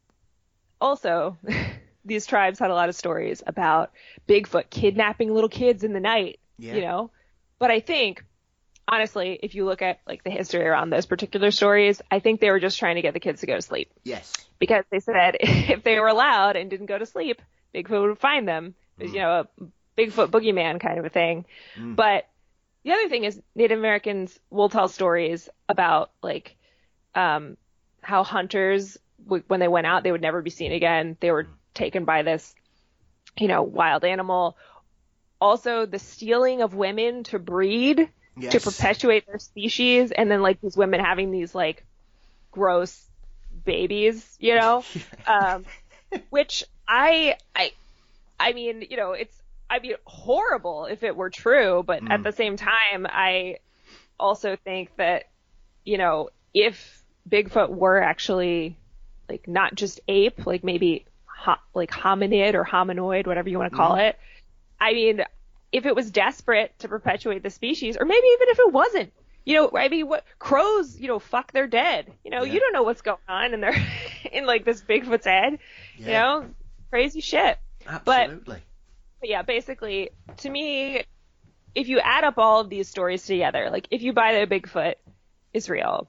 also, these tribes had a lot of stories about Bigfoot kidnapping little kids in the night, yeah. you know? But I think, honestly, if you look at like the history around those particular stories, I think they were just trying to get the kids to go to sleep. Yes. Because they said if they were allowed and didn't go to sleep, Bigfoot would find them. It was, mm. you know, a Bigfoot boogeyman kind of a thing. Mm. But the other thing is Native Americans will tell stories about like um, how hunters, w- when they went out, they would never be seen again. They were taken by this, you know, wild animal. Also, the stealing of women to breed, yes. to perpetuate their species, and then like these women having these like gross babies, you know, um, which I, I, I mean, you know, it's, I'd be horrible if it were true, but mm. at the same time, I also think that, you know, if Bigfoot were actually like not just ape, like maybe ho- like hominid or hominoid, whatever you want to call mm. it, I mean, if it was desperate to perpetuate the species, or maybe even if it wasn't, you know, I mean, what crows, you know, fuck, they're dead. You know, Yeah. you don't know what's going on in their in like this Bigfoot's head. Yeah. You know, crazy shit. Absolutely. But, but yeah, basically, to me, if you add up all of these stories together, like if you buy that Bigfoot is real,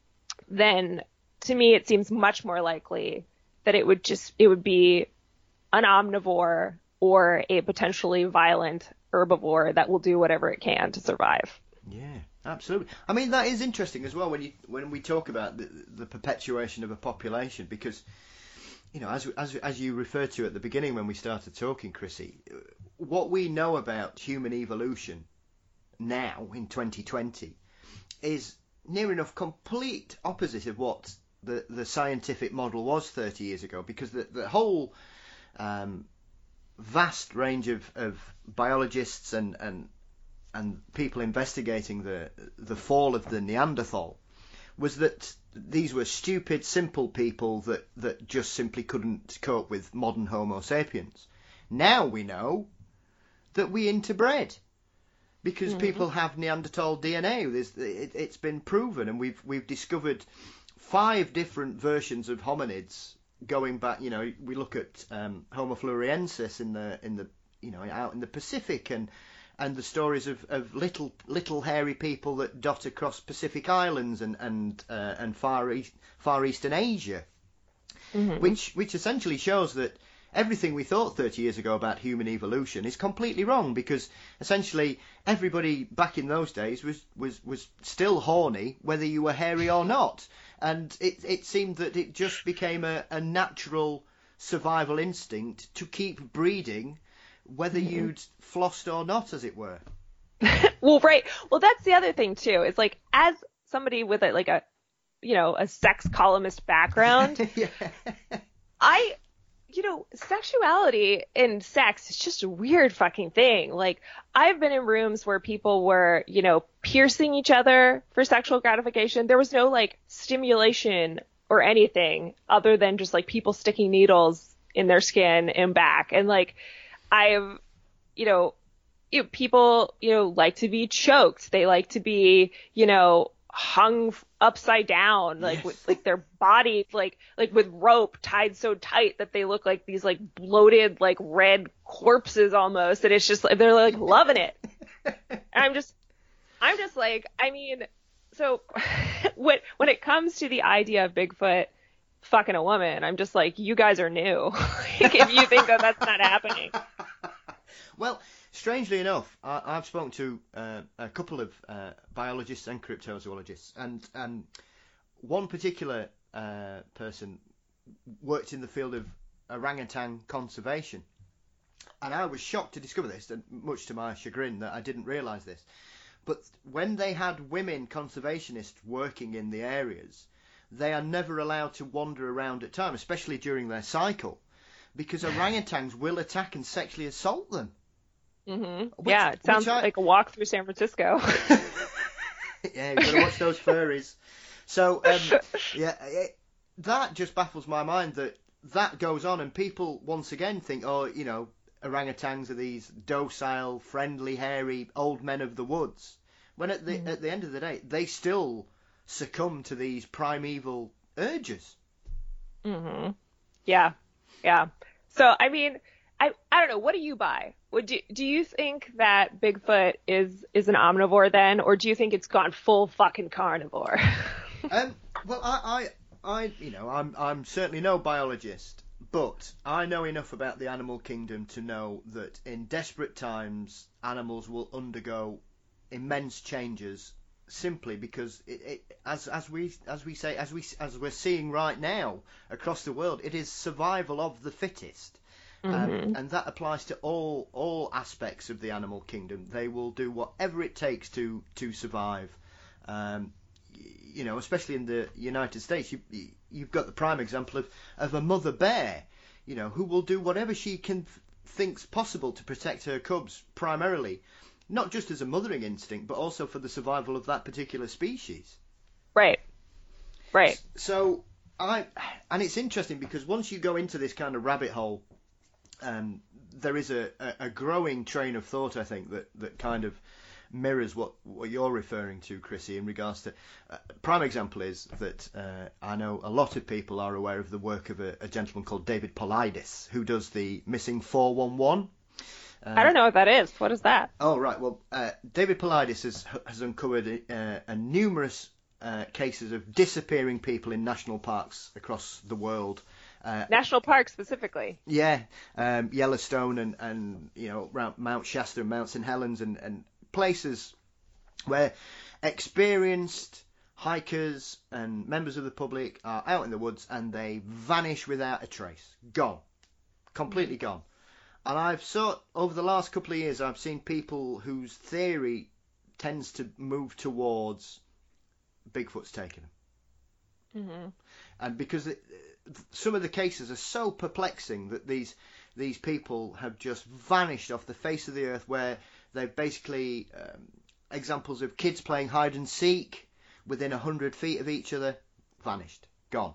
then to me it seems much more likely that it would just it would be an omnivore or a potentially violent herbivore that will do whatever it can to survive. Yeah, absolutely. I mean, that is interesting as well when you when we talk about the, the perpetuation of a population, because, you know, as as as you referred to at the beginning when we started talking, Chrissy, what we know about human evolution now in twenty twenty is near enough complete opposite of what the the scientific model was thirty years ago, because the the whole um, vast range of, of biologists and, and and people investigating the the fall of the Neanderthal was that these were stupid, simple people that, that just simply couldn't cope with modern Homo sapiens. Now we know that we interbred because mm-hmm. people have Neanderthal D N A. There's, it, it's been proven, and we've we've discovered five different versions of hominids going back. You know, we look at um, Homo floresiensis in the in the you know out in the Pacific, and and the stories of, of little little hairy people that dot across Pacific Islands and and uh, and far east far eastern Asia, mm-hmm. which which essentially shows that everything we thought thirty years ago about human evolution is completely wrong, because essentially everybody back in those days was was was still horny whether you were hairy or not, and it it seemed that it just became a, a natural survival instinct to keep breeding, whether mm-hmm. you'd flossed or not, as it were. Well, right. Well, that's the other thing too. It's like, as somebody with a, like a, you know, a sex columnist background, yeah. I, you know, sexuality and sex is just a weird fucking thing. Like, I've been in rooms where people were, you know, piercing each other for sexual gratification. There was no like stimulation or anything other than just like people sticking needles in their skin and back. And like, I've, you know, you know, people, you know, like to be choked. They like to be, you know, hung upside down, like yes. with like their body, like, like with rope tied so tight that they look like these like bloated, like red corpses almost. And it's just, they're like loving it. And I'm just, I'm just like, I mean, so when, when it comes to the idea of Bigfoot fucking a woman, I'm just like, you guys are new. Like, if you think that that's not happening. Well, strangely enough, I, I've spoken to uh, a couple of uh, biologists and cryptozoologists, and, and one particular uh, person worked in the field of orangutan conservation. And I was shocked to discover this, and much to my chagrin that I didn't realise this. But when they had women conservationists working in the areas, they are never allowed to wander around at time, especially during their cycle, because orangutans will attack and sexually assault them. Mm-hmm. Which, yeah, it sounds I... like a walk through San Francisco. Yeah, you've got to watch those furries. So, um, yeah, it, that just baffles my mind that that goes on, and people once again think, oh, you know, orangutans are these docile, friendly, hairy old men of the woods. When at the mm. at the end of the day, they still succumb to these primeval urges. Mm-hmm. Yeah, yeah. So, I mean, I I don't know. What do you buy? Would you, do you think that Bigfoot is is an omnivore then, or do you think it's gone full fucking carnivore? um. Well, I, I I you know I'm I'm certainly no biologist, but I know enough about the animal kingdom to know that in desperate times, animals will undergo immense changes, simply because it, it as as we as we say as we as we're seeing right now across the world, it is survival of the fittest. Mm-hmm. Um, and that applies to all all aspects of the animal kingdom. They will do whatever it takes to to survive. Um, you know, especially in the United States, you, you've got the prime example of, of a mother bear, you know, who will do whatever she can thinks possible to protect her cubs, primarily, not just as a mothering instinct, but also for the survival of that particular species. Right. Right. So I, and it's interesting because once you go into this kind of rabbit hole, Um, there is a, a, a growing train of thought, I think, that, that kind of mirrors what, what you're referring to, Chrissy, in regards to... Uh, prime example is that uh, I know a lot of people are aware of the work of a, a gentleman called David Polides, who does the Missing four one one. Uh, I don't know what that is. What is that? Oh, right. Well, uh, David Polides has, has uncovered uh, a numerous uh, cases of disappearing people in national parks across the world. Uh, National parks specifically. Yeah, um, Yellowstone and, and you know around Mount Shasta and Mount Saint Helens and, and places where experienced hikers and members of the public are out in the woods and they vanish without a trace. Gone. Completely gone. And I've sought, over the last couple of years, I've seen people whose theory tends to move towards Bigfoot's taken them. Mm-hmm. And because it, some of the cases are so perplexing that these these people have just vanished off the face of the earth, where they've basically um, examples of kids playing hide and seek within a hundred feet of each other, vanished, gone.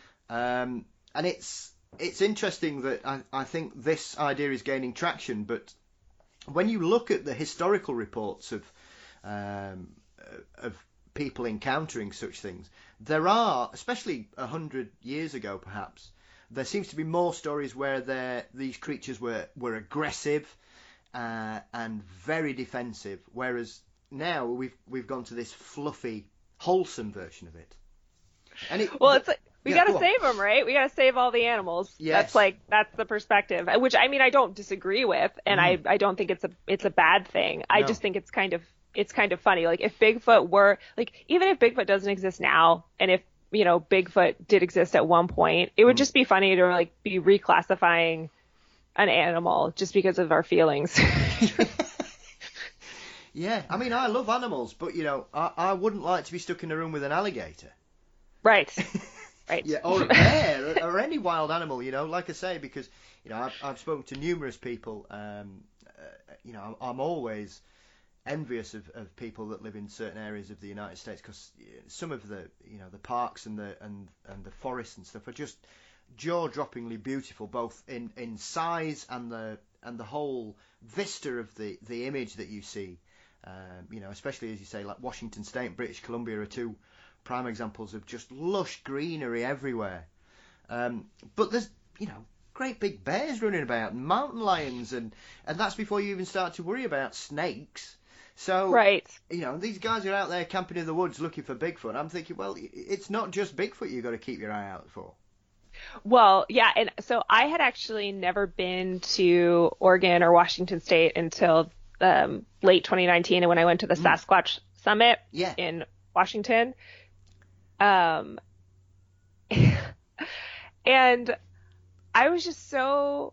Um, and it's it's interesting that I, I think this idea is gaining traction, but when you look at the historical reports of um, of people encountering such things, there are, especially a hundred years ago perhaps, there seems to be more stories where these creatures were, were aggressive uh, and very defensive, whereas now we've we've gone to this fluffy, wholesome version of it. And it, well, it's like, we yeah, got to go save them, right? We got to save all the animals. Yes. That's like, that's the perspective, which I mean, I don't disagree with. And mm. I, I don't think it's a, it's a bad thing. I No. just think it's kind of, it's kind of funny. Like if Bigfoot were like, even if Bigfoot doesn't exist now, and if, you know, Bigfoot did exist at one point, it would mm. just be funny to like be reclassifying an animal just because of our feelings. Yeah. I mean, I love animals, but you know, I, I wouldn't like to be stuck in a room with an alligator. Right. Right. Yeah, or a bear, or, or any wild animal, you know, like I say, because, you know, I've, I've spoken to numerous people, um, uh, you know, I'm, I'm always envious of, of people that live in certain areas of the United States, because some of the, you know, the parks and the and, and the forests and stuff are just jaw-droppingly beautiful, both in, in size and the and the whole vista of the, the image that you see. Um, you know, especially as you say, like Washington State and British Columbia are two prime examples of just lush greenery everywhere. Um, but there's, you know, great big bears running about and mountain lions, and, and that's before you even start to worry about snakes. So, right. you know, these guys are out there camping in the woods looking for Bigfoot. I'm thinking, well, it's not just Bigfoot you've got to keep your eye out for. Well, yeah, and so I had actually never been to Oregon or Washington State until um, late twenty nineteen, and when I went to the mm. Sasquatch Summit yeah. in Washington. Um, and I was just so,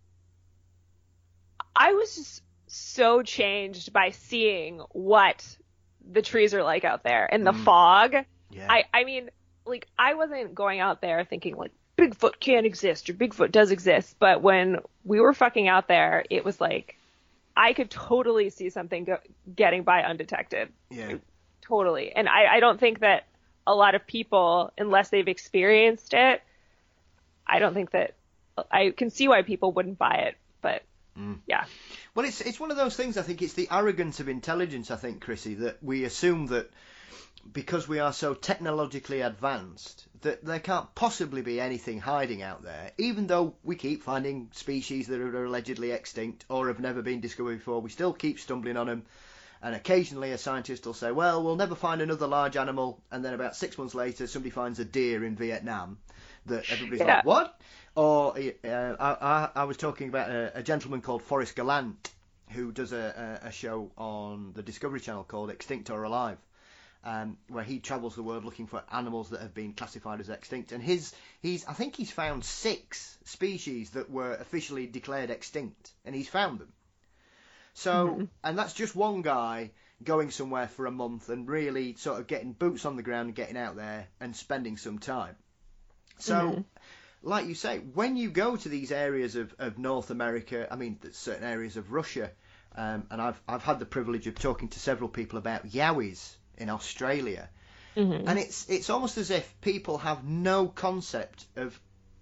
I was just so changed by seeing what the trees are like out there and the mm. fog. Yeah. I, I mean, like, I wasn't going out there thinking like Bigfoot can't exist or Bigfoot does exist. But when we were fucking out there, it was like, I could totally see something go- getting by undetected. Yeah. Totally. And I, I don't think that a lot of people, unless they've experienced it, I don't think that, I can see why people wouldn't buy it, but mm. yeah. Well, it's it's one of those things, I think it's the arrogance of intelligence, I think, Chrissy, that we assume that because we are so technologically advanced, that there can't possibly be anything hiding out there, even though we keep finding species that are allegedly extinct or have never been discovered before. We still keep stumbling on them. And occasionally a scientist will say, well, we'll never find another large animal. And then about six months later, somebody finds a deer in Vietnam that everybody's yeah. like, what? Or uh, I, I was talking about a, a gentleman called Forrest Gallant, who does a, a, a show on the Discovery Channel called Extinct or Alive, um, where he travels the world looking for animals that have been classified as extinct. And his, he's, I think he's found six species that were officially declared extinct, and he's found them. So, mm-hmm. and that's just one guy going somewhere for a month and really sort of getting boots on the ground and getting out there and spending some time. So, mm-hmm. like you say, when you go to these areas of, of North America, I mean, there's certain areas of Russia, um, and I've I've had the privilege of talking to several people about yowies in Australia, mm-hmm. and it's it's almost as if people have no concept of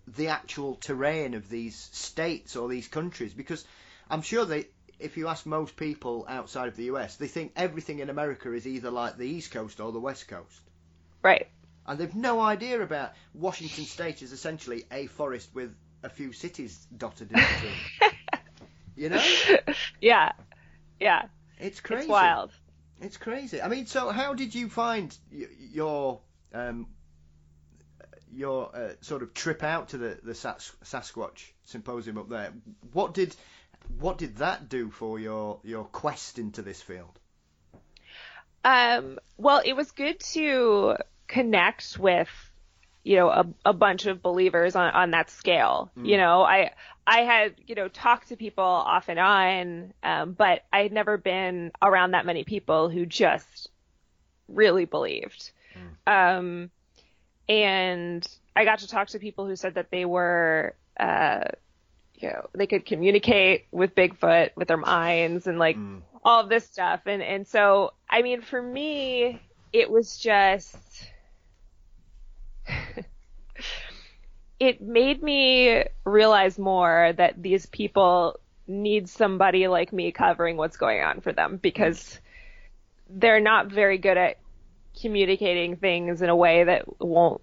the actual terrain of these states or these countries, because I'm sure they, if you ask most people outside of the U S, they think everything in America is either like the East Coast or the West Coast. Right. And they've no idea about Washington State is essentially a forest with a few cities dotted in between. You know? Yeah. Yeah. It's crazy. It's wild. It's crazy. I mean, so how did you find y- your um, your uh, sort of trip out to the the Sas- Sasquatch Symposium up there? What did what did that do for your your quest into this field? Um, well, it was good to connect with, you know, a, a bunch of believers on, on that scale. Mm. You know, I I had, you know, talked to people off and on, um, but I had never been around that many people who just really believed. Mm. Um, and I got to talk to people who said that they were, uh, you know, they could communicate with Bigfoot with their minds and like mm. all of this stuff. And, and so, I mean, for me, it was just, it made me realize more that these people need somebody like me covering what's going on for them, because they're not very good at communicating things in a way that won't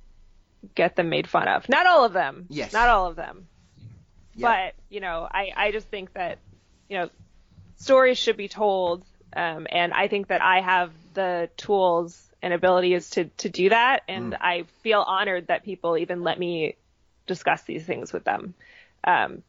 get them made fun of. Not all of them. Yes. Not all of them. Yeah. But, you know, I, I just think that, you know, stories should be told. Um, and I think that I have the tools and abilities to, to do that. And mm. I feel honored that people even let me discuss these things with them. Um,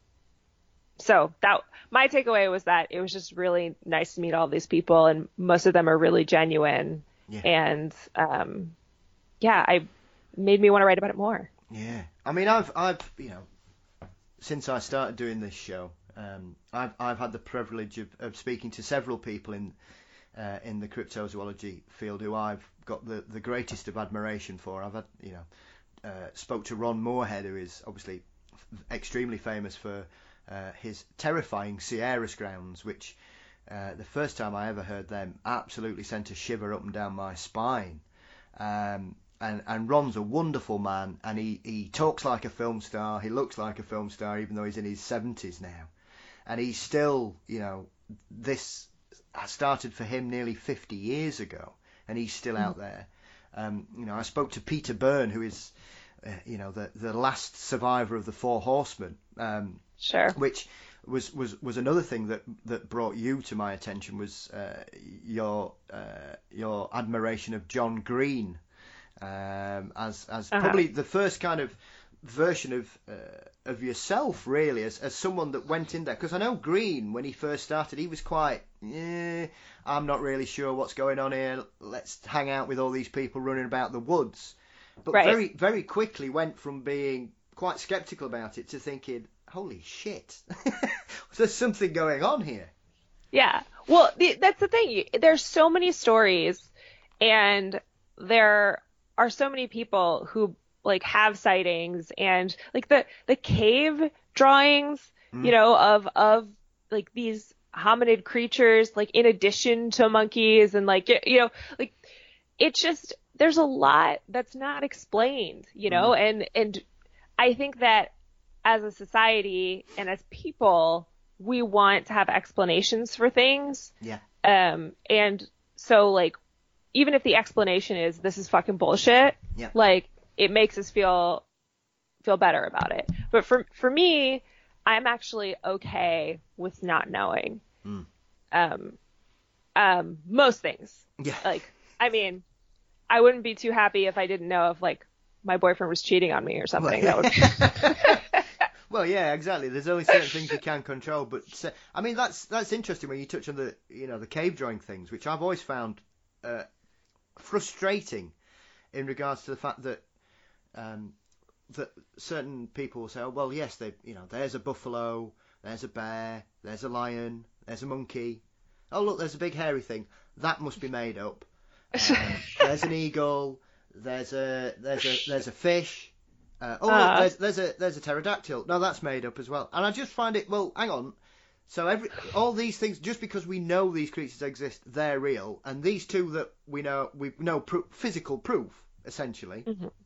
so that my takeaway was that it was just really nice to meet all these people, and most of them are really genuine. Yeah. And, um, yeah, I made me want to write about it more. Yeah. I mean, I've, I've, you know, since I started doing this show, um, I've, I've had the privilege of, of speaking to several people in, Uh, in the cryptozoology field who I've got the, the greatest of admiration for. I've had, you know, uh, spoke to Ron Moorhead, who is obviously f- extremely famous for uh, his terrifying Sierras grounds, which uh, the first time I ever heard them absolutely sent a shiver up and down my spine. Um, and, and Ron's a wonderful man, and he, he talks like a film star, he looks like a film star, even though he's in his seventies now. And he's still, you know, this started for him nearly fifty years ago, and he's still out there. Um, you know, I spoke to Peter Byrne, who is, uh, you know, the the last survivor of the Four Horsemen. Um, sure. Which was, was, was another thing that, that brought you to my attention, was uh, your uh, your admiration of John Green, um, as as uh-huh. probably the first kind of version of uh, of yourself, really, as as someone that went in there. Because I know Green, when he first started, he was quite, yeah, I'm not really sure what's going on here. Let's hang out with all these people running about the woods. But right. very very quickly went from being quite sceptical about it to thinking, holy shit, there's something going on here. Yeah. Well, the, that's the thing. There's so many stories, and there are so many people who like have sightings, and like the, the cave drawings, mm. you know, of, of like these hominid creatures, like in addition to monkeys, and like, you know, like it's just, there's a lot that's not explained, you know, mm. and, and I think that as a society and as people, we want to have explanations for things. Yeah. Um, and so like, even if the explanation is this is fucking bullshit, yeah. like, it makes us feel feel better about it. But for for me, I'm actually okay with not knowing. Mm. Um, um, most things. Yeah. Like, I mean, I wouldn't be too happy if I didn't know if like my boyfriend was cheating on me or something. Well, that would. Well, yeah, exactly. There's only certain things you can control, but I mean that's that's interesting when you touch on the you know the cave drawing things, which I've always found uh, frustrating in regards to the fact that. Um, that certain people will say, oh, well, yes, they, you know, there's a buffalo, there's a bear, there's a lion, there's a monkey. Oh, look, there's a big hairy thing. That must be made up. Um, there's an eagle. There's a there's a there's a fish. Uh, oh, uh. look, there's there's a there's a pterodactyl. No, that's made up as well. And I just find it. Well, hang on. So every all these things, just because we know these creatures exist, they're real. And these two that we know, we know pro- physical proof, essentially. Mm-hmm.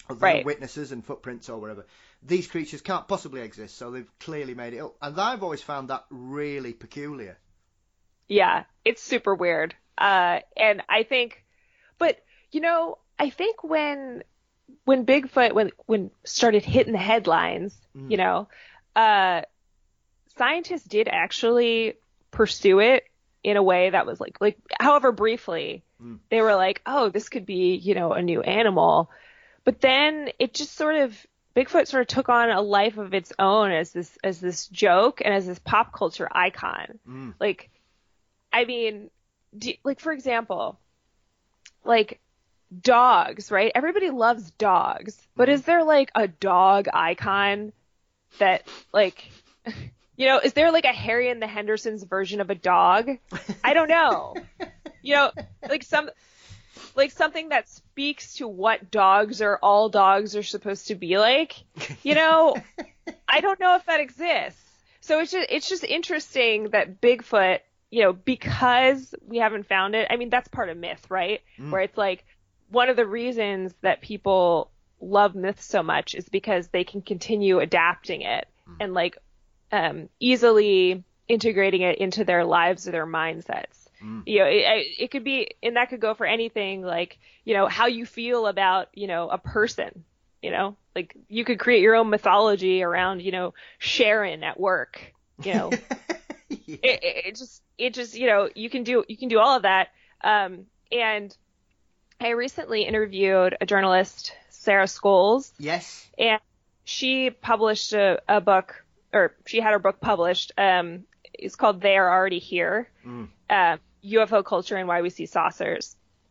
other right. than witnesses and footprints or whatever. These creatures can't possibly exist, so they've clearly made it up. And I've always found that really peculiar. Yeah, it's super weird. Uh, and I think, but you know, I think when when Bigfoot when when started hitting the headlines, mm. you know, uh, scientists did actually pursue it in a way that was like like however briefly. Mm. They were like, oh, this could be, you know, a new animal. But then it just sort of Bigfoot sort of took on a life of its own as this as this joke and as this pop culture icon. Mm. Like, I mean, do, like for example, like dogs, right? Everybody loves dogs, but mm. is there like a dog icon that like, you know, is there like a Harry and the Hendersons version of a dog? I don't know. You know, like some. Like something that speaks to what dogs are, all dogs are supposed to be like, you know, I don't know if that exists. So it's just, it's just interesting that Bigfoot, you know, because we haven't found it. I mean, that's part of myth, right? Mm. Where it's like one of the reasons that people love myth so much is because they can continue adapting it mm. and like um, easily integrating it into their lives or their mindsets. Mm. You know, it, it could be, and that could go for anything like, you know, how you feel about, you know, a person, you know, like you could create your own mythology around, you know, Sharon at work, you know, yeah. it, it, it just, it just, you know, you can do, you can do all of that. Um, and I recently interviewed a journalist, Sarah Scholes. Yes. And she published a, a book, or she had her book published. Um, it's called They Are Already Here. Mm. Uh, U F O Culture and Why We See Saucers.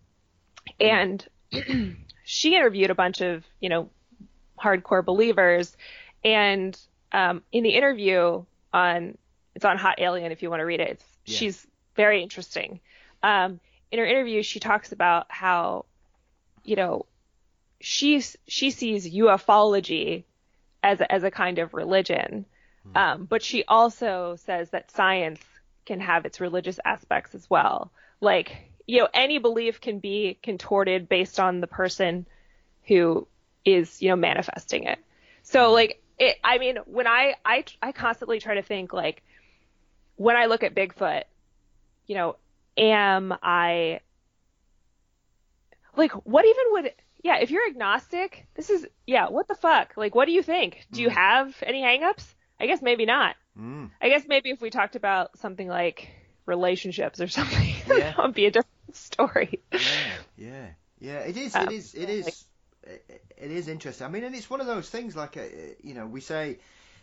And she interviewed a bunch of, you know, hardcore believers. And um, in the interview on, it's on Hot Alien if you want to read it. It's, yeah. She's very interesting. Um, in her interview, she talks about how, you know, she's, she sees ufology as a, as a kind of religion. Hmm. Um, but she also says that science can have its religious aspects as well. Like, you know, any belief can be contorted based on the person who is, you know, manifesting it. So like, it, I mean, when I, I, I constantly try to think like, when I look at Bigfoot, you know, am I like, what even would, yeah, if you're agnostic, this is, yeah, what the fuck? Like, what do you think? Do you have any hangups? I guess maybe not. Mm. I guess maybe if we talked about something like relationships or something, yeah. that would be a different story. Yeah, yeah, yeah. It is. Um, it is. It is. It, it is interesting. I mean, and it's one of those things. Like, uh, you know, we say.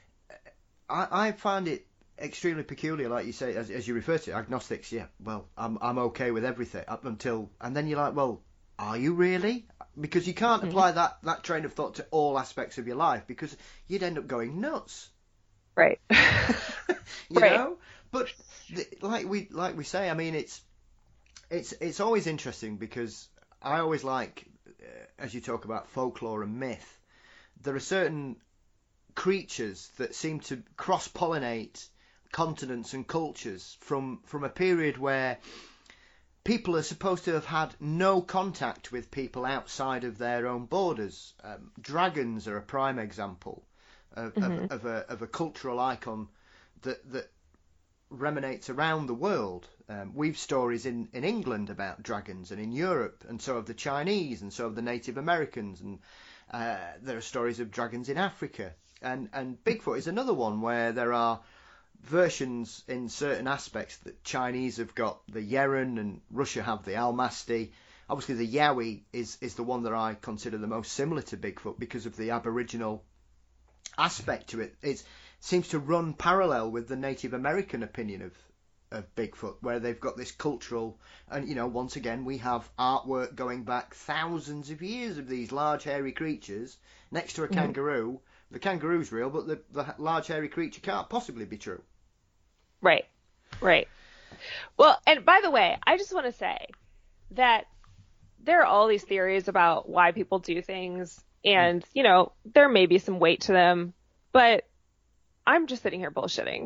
I I find it extremely peculiar, like you say, as as you refer to agnostics. Yeah, well, I'm I'm okay with everything up until, and then you're like, well, are you really? Because you can't mm-hmm. apply that that train of thought to all aspects of your life, because you'd end up going nuts. Right. you right. know, but the, like we like we say, I mean, it's it's it's always interesting because I always like, uh, as you talk about folklore and myth, there are certain creatures that seem to cross-pollinate continents and cultures from from a period where people are supposed to have had no contact with people outside of their own borders. Um, dragons are a prime example. Of, mm-hmm. of, of, a, of a cultural icon that that reminates around the world. Um, we've stories in, in England about dragons, and in Europe, and so have the Chinese, and so have the Native Americans, and uh, there are stories of dragons in Africa. And, and Bigfoot is another one where there are versions in certain aspects that Chinese have got the Yeren, and Russia have the Almasty. Obviously the Yowie is, is the one that I consider the most similar to Bigfoot because of the Aboriginal aspect to it. It seems to run parallel with the Native American opinion of of Bigfoot, where they've got this cultural, and you know, once again we have artwork going back thousands of years of these large hairy creatures next to a mm-hmm. kangaroo. The kangaroo's real, but the, the large hairy creature can't possibly be true. Right, right. Well, and by the way, I just want to say that there are all these theories about why people do things. And, you know, there may be some weight to them, but I'm just sitting here bullshitting.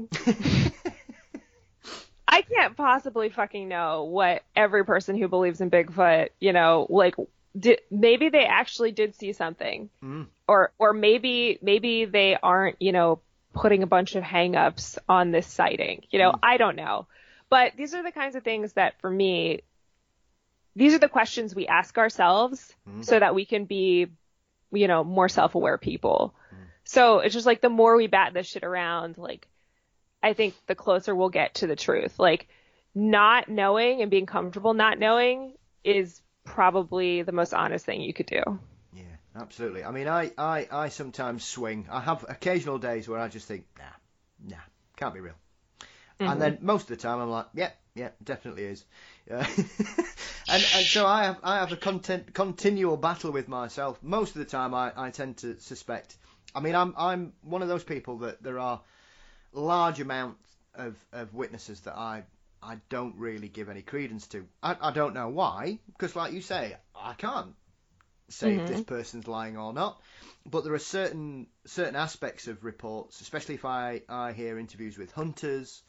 I can't possibly fucking know what every person who believes in Bigfoot, you know, like did, maybe they actually did see something, Mm. or or maybe maybe they aren't, you know, putting a bunch of hang-ups on this sighting. You know, Mm. I don't know. But these are the kinds of things that, for me, these are the questions we ask ourselves Mm. so that we can be, you know, more self-aware people. Mm. So it's just like the more we bat this shit around, like, I think the closer we'll get to the truth. Like, not knowing and being comfortable not knowing is probably the most honest thing you could do. Yeah, absolutely. I mean, I, I, I sometimes swing. I have occasional days where I just think, nah, nah, can't be real. Mm-hmm. And then most of the time I'm like, yeah, yeah, definitely is. Uh, and, and so I have I have a content, continual battle with myself. Most of the time I, I tend to suspect. I mean, I'm I'm one of those people that there are large amounts of, of witnesses that I I don't really give any credence to. I, I don't know why, because like you say, I can't say mm-hmm. if this person's lying or not. But there are certain certain aspects of reports, especially if I, I hear interviews with hunters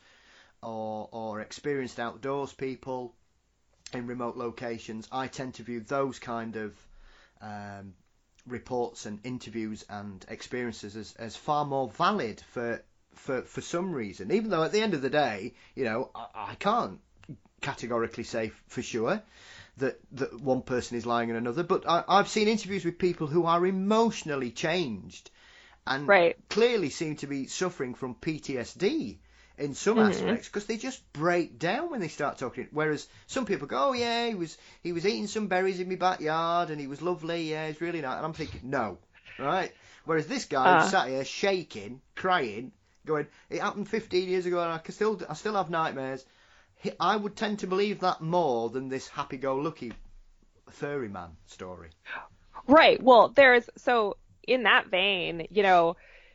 or or experienced outdoors people in remote locations. I tend to view those kind of um, reports and interviews and experiences as, as far more valid for for for some reason. Even though at the end of the day, you know, I, I can't categorically say for sure that that one person is lying and another. But I, I've seen interviews with people who are emotionally changed and right. clearly seem to be suffering from P T S D in some mm-hmm. aspects, because they just break down when they start talking. Whereas some people go, oh yeah, he was he was eating some berries in my backyard and he was lovely, yeah, he's really nice. And I'm thinking, no, right? Whereas this guy uh. who's sat here shaking, crying, going, it happened fifteen years ago and I can still I still have nightmares. I would tend to believe that more than this happy-go-lucky furry man story. Right. Well, there's so in that vein, you know,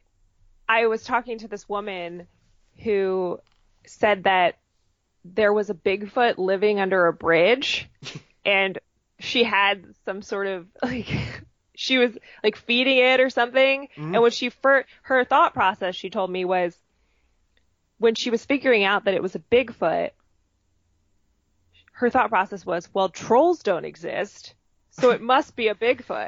I was talking to this woman who said that there was a Bigfoot living under a bridge and she had some sort of like she was like feeding it or something. Mm-hmm. And when she fir- her thought process, she told me, was when she was figuring out that it was a Bigfoot, her thought process was, well, trolls don't exist, so it must be a Bigfoot.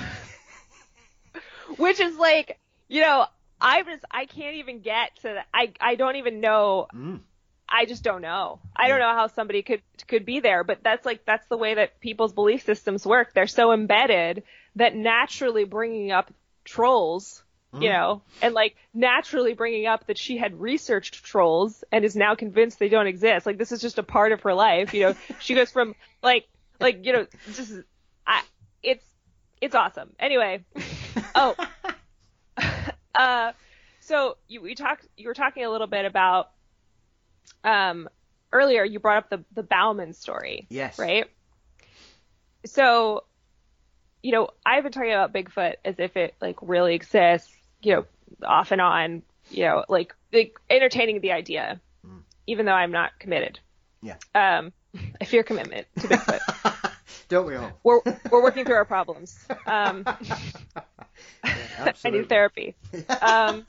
Which is like, you know, I was, I can't even get to that. I, I don't even know. Mm. I just don't know. I don't know how somebody could, could be there, but that's like, that's the way that people's belief systems work. They're so embedded that naturally bringing up trolls, mm. you know, and like naturally bringing up that she had researched trolls and is now convinced they don't exist. Like, this is just a part of her life. You know, she goes from like, like, you know, just, I, it's, it's awesome. Anyway. Oh, uh, so you, we talked, you were talking a little bit about, um, earlier you brought up the, the Bauman story. Yes. Right? So, you know, I've been talking about Bigfoot as if it like really exists, you know, off and on, you know, like, like entertaining the idea, mm. even though I'm not committed. Yeah. Um, I fear commitment to Bigfoot. Don't we all? We're, we're working through our problems. Um, yeah, I need therapy. Um,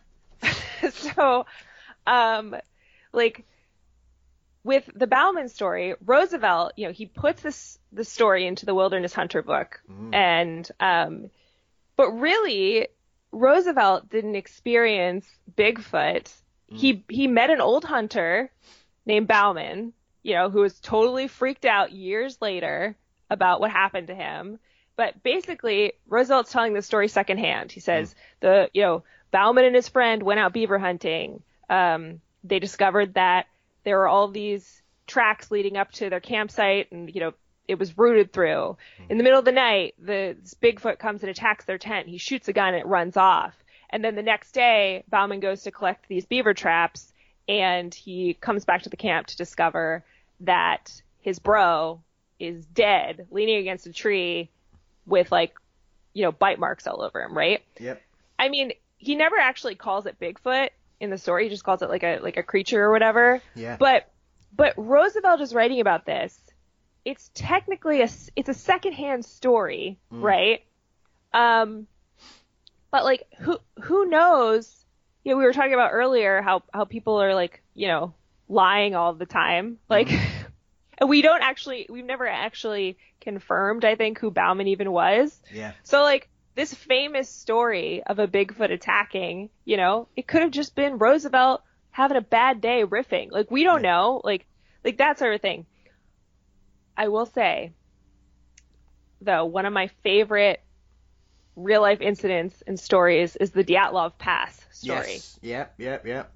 so, um, like with the Bauman story, Roosevelt, you know, he puts this, the story into the Wilderness Hunter book. Mm. And, um, but really Roosevelt didn't experience Bigfoot. Mm. He, he met an old hunter named Bauman, you know, who was totally freaked out years later about what happened to him. But basically, Roosevelt's telling the story secondhand. He says, mm. the, you know, Bauman and his friend went out beaver hunting. Um, they discovered that there were all these tracks leading up to their campsite and, you know, it was rooted through. Mm. In the middle of the night, the this Bigfoot comes and attacks their tent. He shoots a gun and it runs off. And then the next day, Bauman goes to collect these beaver traps and he comes back to the camp to discover that his bro is dead, leaning against a tree with like, you know, bite marks all over him, right? Yep. I mean, he never actually calls it Bigfoot in the story. He just calls it like a like a creature or whatever. Yeah. But but Roosevelt is writing about this. It's technically a it's a secondhand story, mm. right? Um, but like who who knows? You know, we were talking about earlier how how people are like, you know, lying all the time. Like, mm. And we don't actually, we've never actually confirmed, I think, who Bauman even was. Yeah. So, like, this famous story of a Bigfoot attacking, you know, it could have just been Roosevelt having a bad day riffing. Like, we don't Yeah. know. Like, like that sort of thing. I will say, though, one of my favorite real life incidents and stories is the Dyatlov Pass story. Yes. Yep, yep, yep.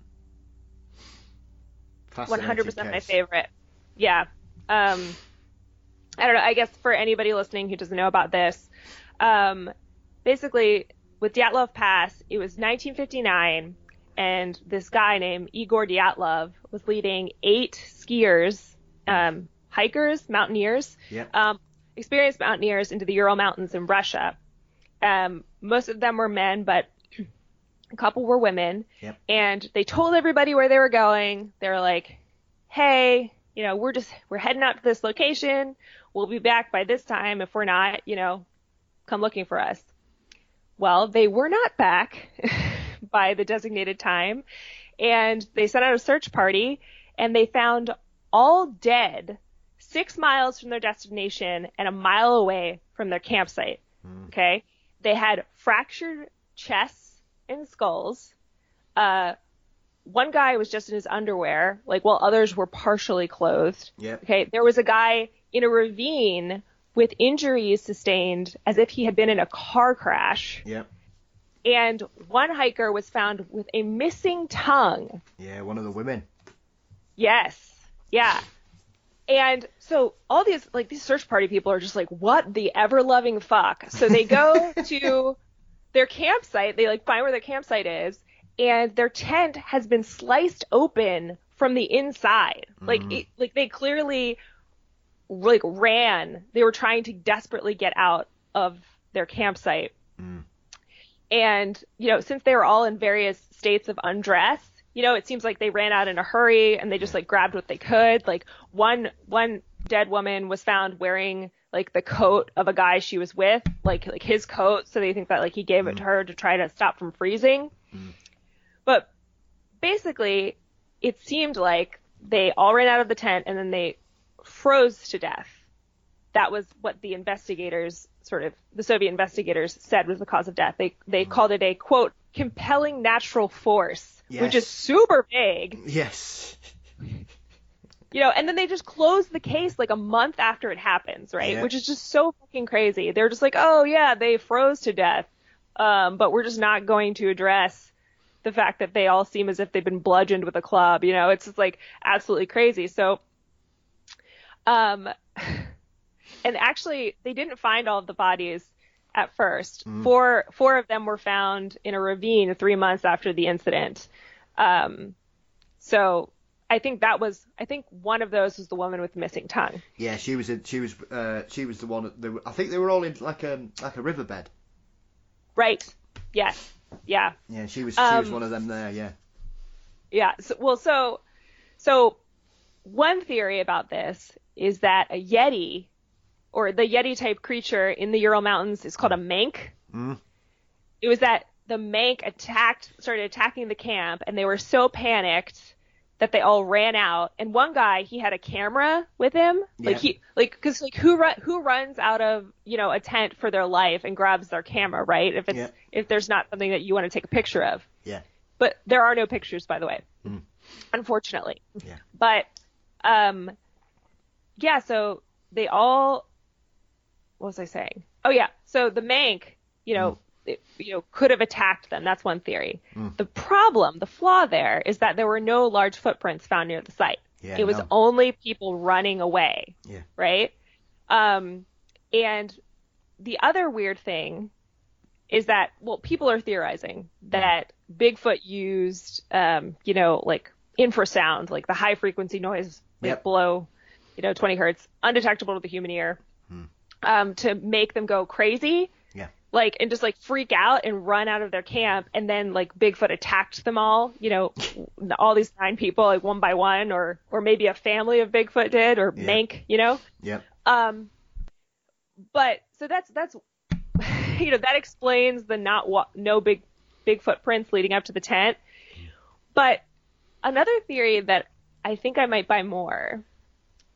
one hundred percent my case. favorite. Yeah. Um, I don't know. I guess for anybody listening who doesn't know about this, um, basically with Dyatlov Pass, it was nineteen fifty-nine, and this guy named Igor Dyatlov was leading eight skiers, um, hikers, mountaineers, Yep. um, experienced mountaineers into the Ural Mountains in Russia. Um, most of them were men, but a couple were women. Yep. And they told everybody where they were going. They were like, hey, you know, we're just, we're heading out to this location. We'll be back by this time. If we're not, you know, come looking for us. Well, they were not back by the designated time. And they sent out a search party, and they found all dead six miles from their destination and a mile away from their campsite. Mm. Okay. They had fractured chests and skulls. Uh, one guy was just in his underwear, like, while others were partially clothed. Yep. Okay. There was a guy in a ravine with injuries sustained as if he had been in a car crash. Yep. And one hiker was found with a missing tongue. Yeah, one of the women. Yes. Yeah. And so all these, like, these search party people are just like, what the ever-loving fuck? So they go to their campsite. They, like, find where their campsite is, and their tent has been sliced open from the inside. Like, Mm. it, like they clearly, like, ran. They were trying to desperately get out of their campsite. Mm. And, you know, since they were all in various states of undress, you know, it seems like they ran out in a hurry and they just, like, grabbed what they could. Like, one one dead woman was found wearing, like, the coat of a guy she was with, like, like his coat. So they think that, like, he gave it to her to try to stop from freezing. Mm. But basically, it seemed like they all ran out of the tent and then they froze to death. That was what the investigators, sort of, the Soviet investigators said was the cause of death. They they Mm. called it a, quote, compelling natural force. Yes. Which is super vague, Yes. you know, and then they just closed the case like a month after it happens, right? Yeah. Which is just so fucking crazy. They're just like, oh yeah, they froze to death. Um, but we're just not going to address the fact that they all seem as if they've been bludgeoned with a club, you know, it's just like absolutely crazy. So, um, and actually they didn't find all of the bodies at first. Mm. Four, four of them were found in a ravine three months after the incident. Um, so I think that was, I think one of those was the woman with the missing tongue. Yeah, she was. In, she was. Uh, she was the one. They were, I think they were all in like a like a riverbed. Right. Yes. Yeah. Yeah, she was. She Um, was one of them there. Yeah. Yeah. So, well, so, so one theory about this is that a Yeti, or the Yeti type creature in the Ural Mountains, is called a mank. Mm. It was that the mank attacked, started attacking the camp, and they were so panicked that they all ran out. And one guy, he had a camera with him, like Yeah. he, like, cause like who run, who runs out of, you know, a tent for their life and grabs their camera, right? If it's, Yeah. if there's not something that you want to take a picture of. Yeah. But there are no pictures, by the way, Mm. unfortunately. Yeah. But, um, yeah, so they all, what was I saying? Oh yeah. So the mank, you know, Mm. it, you know, could have attacked them. That's one theory. Mm. The problem, the flaw there is that there were no large footprints found near the site. Yeah, it was no. only people running away. Yeah. Right. Um, and the other weird thing is that, well, people are theorizing that Bigfoot used, um, you know, like infrasound, like the high frequency noise, like Yep. below, you know, twenty hertz, undetectable to the human ear, Hmm. um, to make them go crazy. Yeah. Like, and just like freak out and run out of their camp. And then like Bigfoot attacked them all, you know, all these nine people, like one by one, or, or maybe a family of Bigfoot did, or Yeah. Mank, you know? Yep. Um, but so that's, that's, you know, that explains the not wa- no big, big footprints leading up to the tent. But another theory that I think I might buy more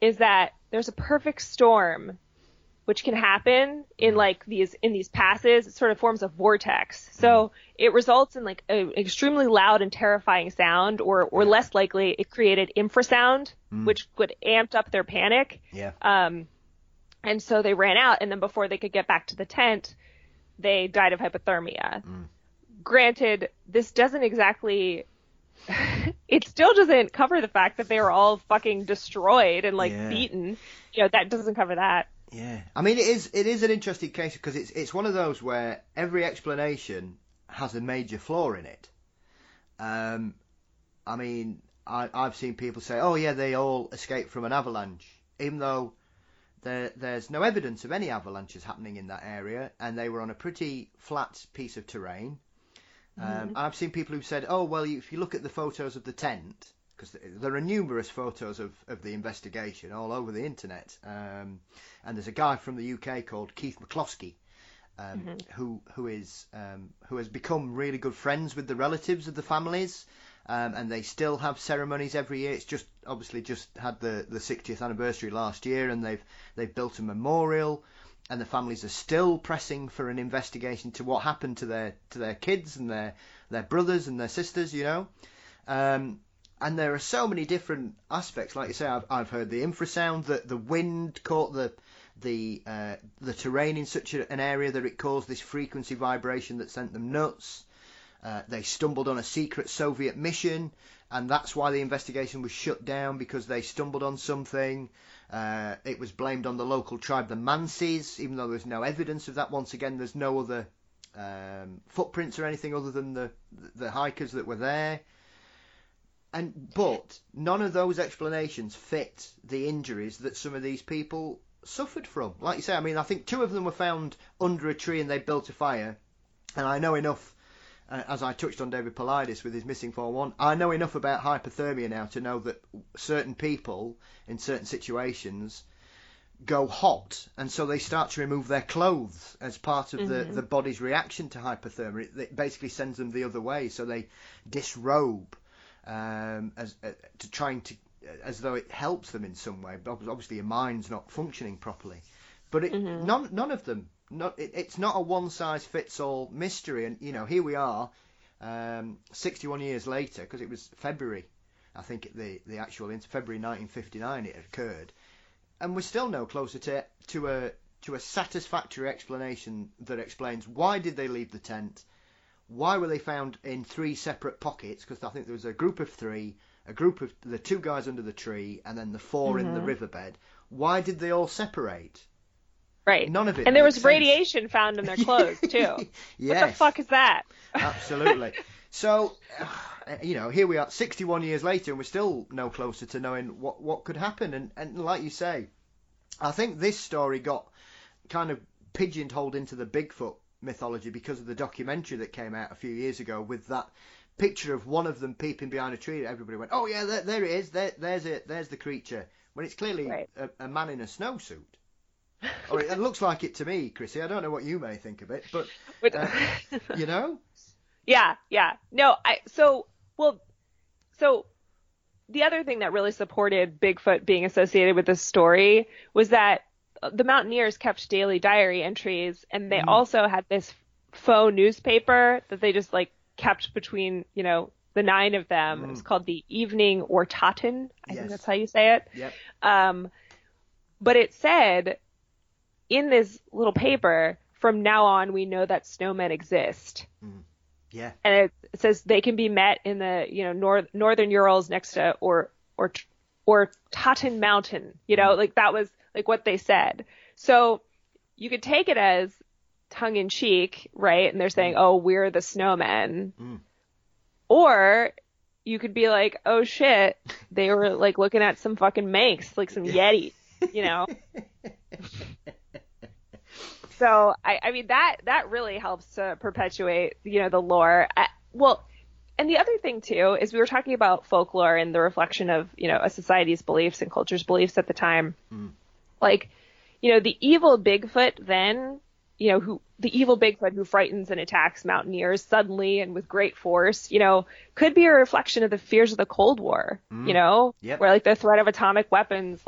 is that there's a perfect storm which can happen in like these in these passes. It sort of forms a vortex. So it results in like an extremely loud and terrifying sound, or or less likely it created infrasound, mm. which would amped up their panic. Yeah. Um, and so they ran out, and then before they could get back to the tent, they died of hypothermia. Mm. Granted, this doesn't exactly it still doesn't cover the fact that they were all fucking destroyed and like yeah. beaten. You know, that doesn't cover that. Yeah, I mean, it is it is an interesting case because it's it's one of those where every explanation has a major flaw in it. Um, I mean, I, I've seen people say, "Oh yeah, they all escaped from an avalanche," even though there there's no evidence of any avalanches happening in that area, and they were on a pretty flat piece of terrain. Um, mm-hmm. I've seen people who've said, "Oh well, if you look at the photos of the tent." Because there are numerous photos of, of the investigation all over the internet. Um, and there's a guy from the U K called Keith McCloskey, um, mm-hmm. who who is um, who has become really good friends with the relatives of the families, um, and they still have ceremonies every year. It's just obviously just had the, the sixtieth anniversary last year, and they've they've built a memorial, and the families are still pressing for an investigation to what happened to their to their kids and their their brothers and their sisters, you know. Um, And there are so many different aspects. Like you say, I've, I've heard the infrasound, that the wind caught the the uh, the terrain in such a, an area that it caused this frequency vibration that sent them nuts. Uh, they stumbled on a secret Soviet mission, and that's why the investigation was shut down, because they stumbled on something. Uh, it was blamed on the local tribe, the Mansis, even though there's no evidence of that. Once again, there's no other um, footprints or anything other than the the hikers that were there. And but none of those explanations fit the injuries that some of these people suffered from. Like you say, I mean, I think two of them were found under a tree and they built a fire. And I know enough, uh, as I touched on David Politis with his Missing four one, I know enough about hypothermia now to know that certain people in certain situations go hot, and so they start to remove their clothes as part of mm-hmm. the, the body's reaction to hypothermia. It, it basically sends them the other way, so they disrobe. Um, as uh, to trying to as though it helps them in some way, but obviously your mind's not functioning properly. But it, mm-hmm. none none of them, not it, it's not a one size fits all mystery. And you know, here we are, um, sixty-one years later, because it was February, I think the the actual in February nineteen fifty-nine it occurred, and we're still no closer to to a to a satisfactory explanation that explains why did they leave the tent. Why were they found in three separate pockets? Because I think there was a group of three, a group of the two guys under the tree, and then the four mm-hmm. in the riverbed. Why did they all separate? Right. None of it. And there was sense. Radiation found in their clothes too. Yes. What the fuck is that? Absolutely. So, you know, here we are, sixty-one years later, and we're still no closer to knowing what what could happen. And and like you say, I think this story got kind of pigeonholed into the Bigfoot mythology because of the documentary that came out a few years ago with that picture of one of them peeping behind a tree. Everybody went, "Oh yeah, there, there it is. There, there's it. There's the creature." When it's clearly right. a, a man in a snowsuit. Or it, it looks like it to me, Chrissy. I don't know what you may think of it, but uh, you know. Yeah, yeah. No, I. So well, so the other thing that really supported Bigfoot being associated with this story was that the mountaineers kept daily diary entries, and they mm. also had this faux newspaper that they just like kept between, you know, the nine of them. Mm. It was called the Evening Ortaten. I yes. think that's how you say it. Yep. Um, but it said in this little paper, from now on, we know that snowmen exist. Mm. Yeah. And it, it says they can be met in the, you know, north, northern Urals next to, or, or, or Taten Mountain, you know, mm. like that was, like what they said. So you could take it as tongue in cheek, right? And they're saying, oh, we're the snowmen. Mm. Or you could be like, oh shit, they were like looking at some fucking Manx, like some Yeti, you know? So, I, I mean, that, that really helps to perpetuate, you know, the lore. I, well, and the other thing too, is we were talking about folklore and the reflection of, you know, a society's beliefs and culture's beliefs at the time. Mm. Like, you know, the evil Bigfoot then, you know, who the evil Bigfoot who frightens and attacks mountaineers suddenly and with great force, you know, could be a reflection of the fears of the Cold War, mm. you know, yep. where like the threat of atomic weapons, like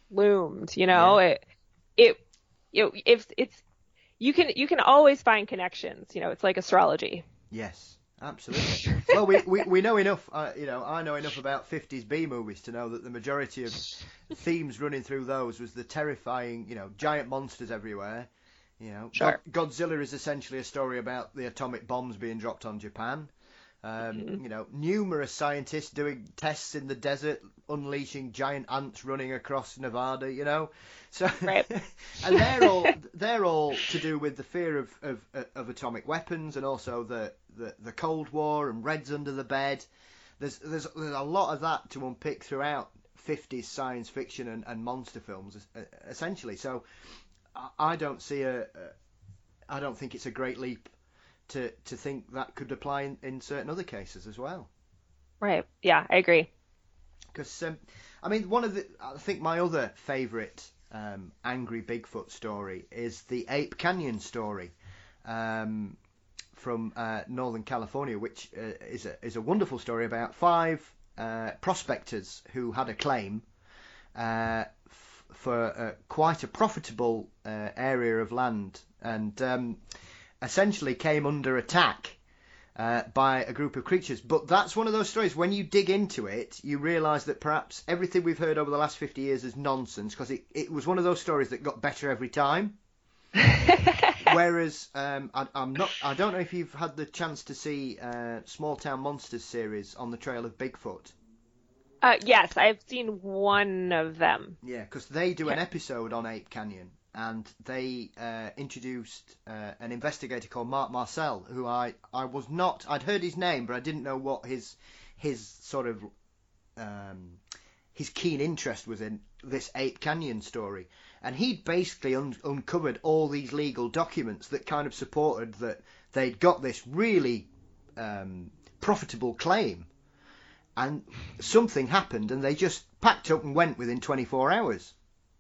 loomed, you know, Yeah. it, it, you know, if it's, you can, you can always find connections, you know, it's like astrology. Yes, absolutely. Well, we, we, we know enough, uh, you know, I know enough about fifties B movies to know that the majority of themes running through those was the terrifying, you know, giant monsters everywhere. You know, Sure. God, Godzilla is essentially a story about the atomic bombs being dropped on Japan. Um, Mhm. You know, numerous scientists doing tests in the desert, unleashing giant ants running across Nevada. You know, so Right. and they're all they're all to do with the fear of, of, of atomic weapons, and also the, the, the Cold War and Reds under the bed. There's there's there's a lot of that to unpick throughout fifties science fiction and, and monster films, essentially. So I, I don't see a, a I don't think it's a great leap to to think that could apply in, in certain other cases as well. Right. Yeah, I agree. Because um, I mean, one of the I think my other favourite um, angry Bigfoot story is the Ape Canyon story um, from uh, Northern California, which uh, is a is a wonderful story about five uh, prospectors who had a claim uh, f- for uh, quite a profitable uh, area of land, and um, essentially came under attack uh, by a group of creatures. But that's one of those stories, when you dig into it, you realise that perhaps everything we've heard over the last fifty years is nonsense, because it, it was one of those stories that got better every time. Whereas um, I, I'm not, I don't know if you've had the chance to see uh, Small Town Monsters series on the trail of Bigfoot. Uh, yes, I've seen one of them. Yeah, because they do an Yeah. episode on Ape Canyon, and they uh, introduced uh, an investigator called Mark Marcel, who I, I was not, I'd heard his name, but I didn't know what his his sort of um, his keen interest was in this Ape Canyon story, and he'd basically un- uncovered all these legal documents that kind of supported that they'd got this really um, profitable claim. And something happened, and they just packed up and went within twenty-four hours.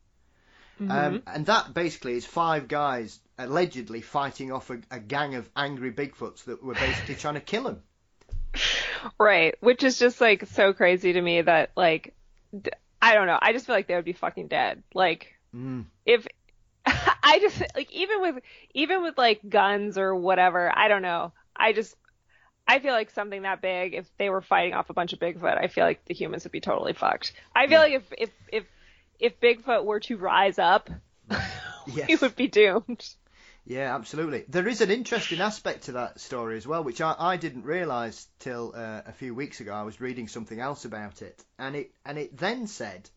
Hmm. Um, and that basically is five guys allegedly fighting off a, a gang of angry Bigfoots that were basically trying to kill him. Right. Which is just like so crazy to me that like, d- I don't know. I just feel like they would be fucking dead. Like Mm. if I just like even with even with like guns or whatever, I don't know. I just I feel like something that big, if they were fighting off a bunch of Bigfoot, I feel like the humans would be totally fucked. I feel Yeah. like if if if if Bigfoot were to rise up, we Yes. would be doomed. Yeah, absolutely. There is an interesting aspect to that story as well, which I, I didn't realise till uh, a few weeks ago. I was reading something else about it, and it and it then said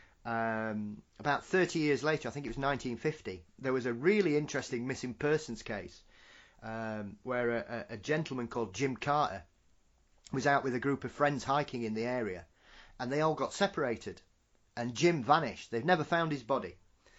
um, about thirty years later, I think it was nineteen fifty, there was a really interesting missing persons case um, where a, a gentleman called Jim Carter was out with a group of friends hiking in the area, and they all got separated, and Jim vanished. They've never found his body.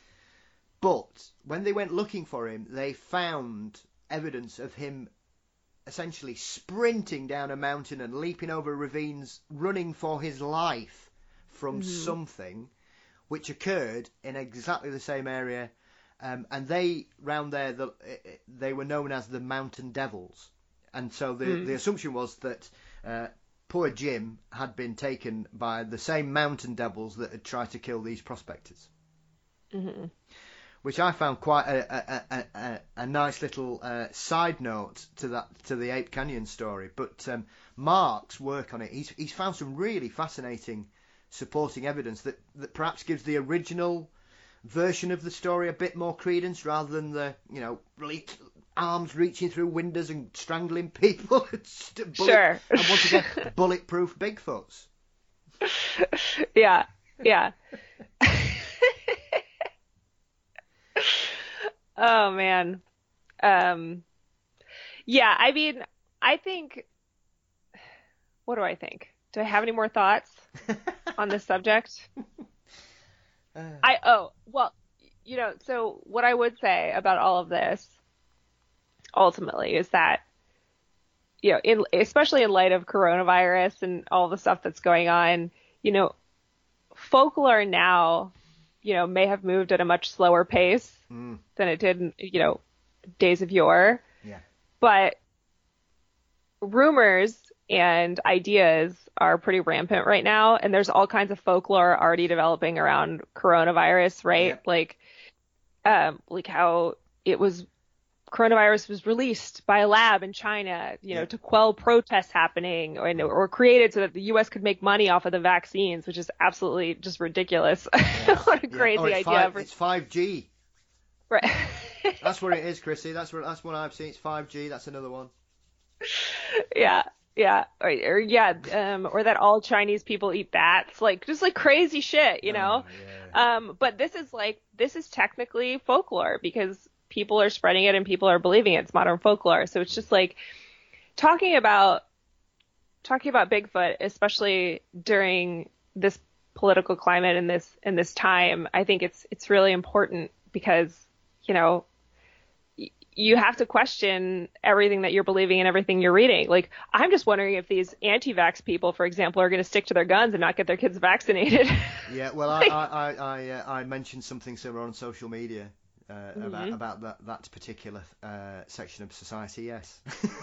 But when they went looking for him, they found evidence of him essentially sprinting down a mountain and leaping over ravines, running for his life from Mhm. something which occurred in exactly the same area. Um, and they, round there, the, they were known as the Mountain Devils. And so the, Mm. the assumption was that uh, poor Jim had been taken by the same Mountain Devils that had tried to kill these prospectors. Hmm. Which I found quite a, a, a, a, a nice little uh, side note to that to the Ape Canyon story. But um, Mark's work on it, he's he's found some really fascinating supporting evidence that, that perhaps gives the original version of the story a bit more credence, rather than the, you know, le- arms reaching through windows and strangling people. Bullet, Sure. And once again, bulletproof Bigfoots. Yeah. Yeah. Oh man. Um, yeah, I mean, I think, what do I think? Do I have any more thoughts on this subject? Uh, I, oh, well, you know, so what I would say about all of this ultimately is that, you know, in, especially in light of coronavirus and all the stuff that's going on, you know, folklore now, you know, may have moved at a much slower pace mm, than it did in, you know, days of yore. yeah. But rumors and ideas are pretty rampant right now. And there's all kinds of folklore already developing around coronavirus, right? Yep. Like, um, like how it was coronavirus was released by a lab in China, you know, Yep. to quell protests happening or, or created so that the U S could make money off of the vaccines, which is absolutely just ridiculous. Yes. What a Yeah. crazy Oh, it's idea. five. For, It's five G. right. That's what it is, Chrissy. That's what that's what I've seen. It's five G. That's another one. Yeah. Yeah. Or, or yeah. Um, or that all Chinese people eat bats, like just like crazy shit, you Oh know? yeah. Um, but this is like, this is technically folklore because people are spreading it and people are believing it. It's modern folklore. So it's just like talking about, talking about Bigfoot, especially during this political climate and this, in this time, I think it's, it's really important because, you know, you have to question everything that you're believing and everything you're reading. Like, I'm just wondering if these anti-vax people, for example, are going to stick to their guns and not get their kids vaccinated. Yeah. Well, I Like, I I I, uh, I mentioned something similar on social media uh, about mhm. about that that particular uh, section of society. Yes.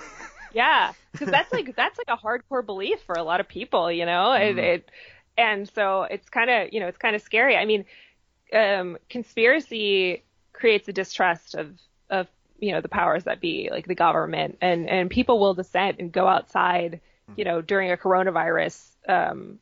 Yeah, because that's like that's like a hardcore belief for a lot of people, you know. It, Mm. it and so it's kind of you know it's kind of scary. I mean, um, conspiracy creates a distrust of of you know the powers that be, like the government, and and people will dissent and go outside, you know, during a coronavirus, um,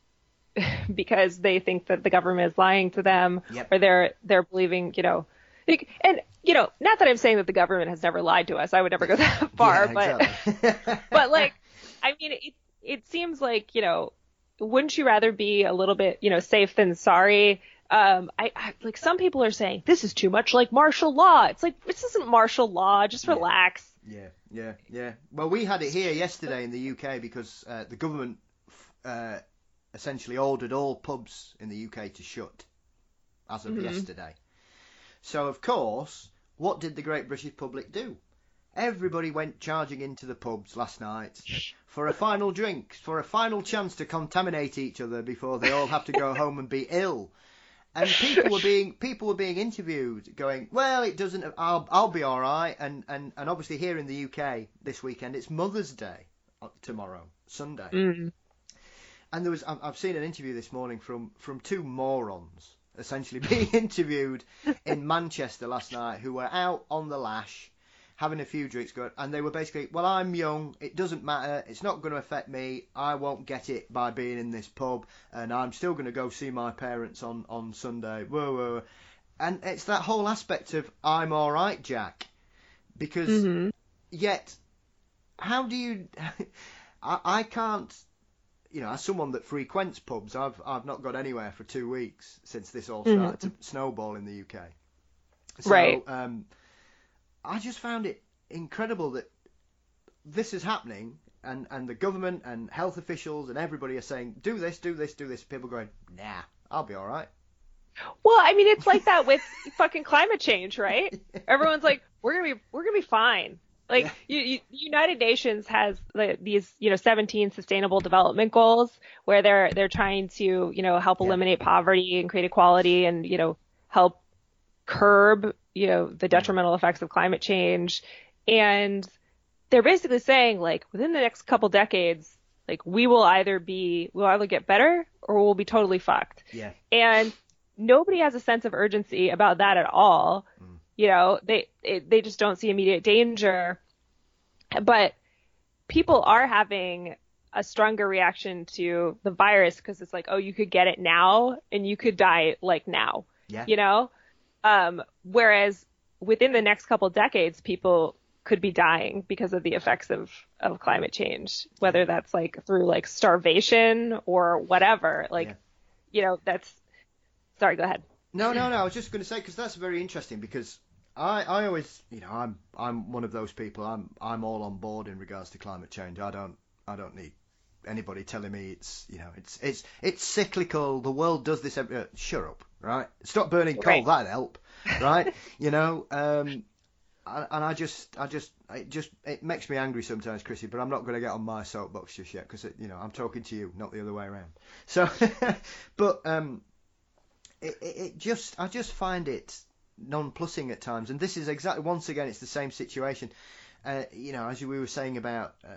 because they think that the government is lying to them, Yep. or they're they're believing, you know, like, and you know, not that I'm saying that the government has never lied to us. I would never go that far, Yeah. but Exactly. but like, I mean, it it seems like, you know, wouldn't you rather be a little bit, you know, safe than sorry? Um, I, I like some people are saying this is too much like martial law. It's like this isn't martial law. Just Yeah. relax. Yeah, yeah, yeah. Well, we had it here yesterday in the U K because uh, the government uh, essentially ordered all pubs in the U K to shut as of Hmm. yesterday. So, of course, what did the great British public do? Everybody went charging into the pubs last night for a final drink, for a final chance to contaminate each other before they all have to go home and be ill. And people were being people were being interviewed, going, "Well, it doesn't. I'll I'll be all right." And and and obviously here in the U K this weekend, it's Mother's Day uh, tomorrow, Sunday. Mm. And there was I've I've seen an interview this morning from from two morons essentially being interviewed in Manchester last night who were out on the lash, having a few drinks, going, and they were basically, well, I'm young, it doesn't matter, it's not going to affect me, I won't get it by being in this pub, and I'm still going to go see my parents on, on Sunday, whoa, whoa, whoa. And it's that whole aspect of, I'm alright, Jack, because Hmm. yet, how do you, I, I can't, you know, as someone that frequents pubs, I've I've not got anywhere for two weeks since this all started Hmm. to snowball in the U K. So, Right. um, I just found it incredible that this is happening, and, and the government and health officials and everybody are saying, do this, do this, do this. People going, nah, I'll be all right. Well, I mean, it's like that with fucking climate change, right? Everyone's like, we're gonna be, we're gonna be fine. Like, Yeah. you, you, the United Nations has the, these, you know, seventeen Sustainable Development Goals where they're they're trying to, you know, help Yeah. eliminate poverty and create equality and, you know, help curb, you know, the detrimental effects of climate change. And they're basically saying, like, within the next couple decades, like, we will either be, we'll either get better or we'll be totally fucked. Yeah. And nobody has a sense of urgency about that at all. Mm. You know, they it, they just don't see immediate danger. But people are having a stronger reaction to the virus because it's like, oh, you could get it now and you could die like now. Yeah. You know? Um, whereas within the next couple decades, people could be dying because of the effects of, of climate change, whether that's like through like starvation or whatever. Like, Yeah. you know, that's, sorry, go ahead. No, no, no. I was just going to say, because that's very interesting, because I, I always, you know, I'm I'm one of those people. I'm I'm all on board in regards to climate change. I don't I don't need anybody telling me it's, you know, it's it's it's cyclical. The world does this every. Uh, shut up, right? Stop burning coal. Right. That'd help, right? You know. Um, and and I just, I just, it just, it makes me angry sometimes, Chrissy. But I'm not going to get on my soapbox just yet, because you know, I'm talking to you, not the other way around. So, but um, it, it, it just, I just find it nonplussing at times. And this is exactly, once again, it's the same situation. Uh, you know, as we were saying about um,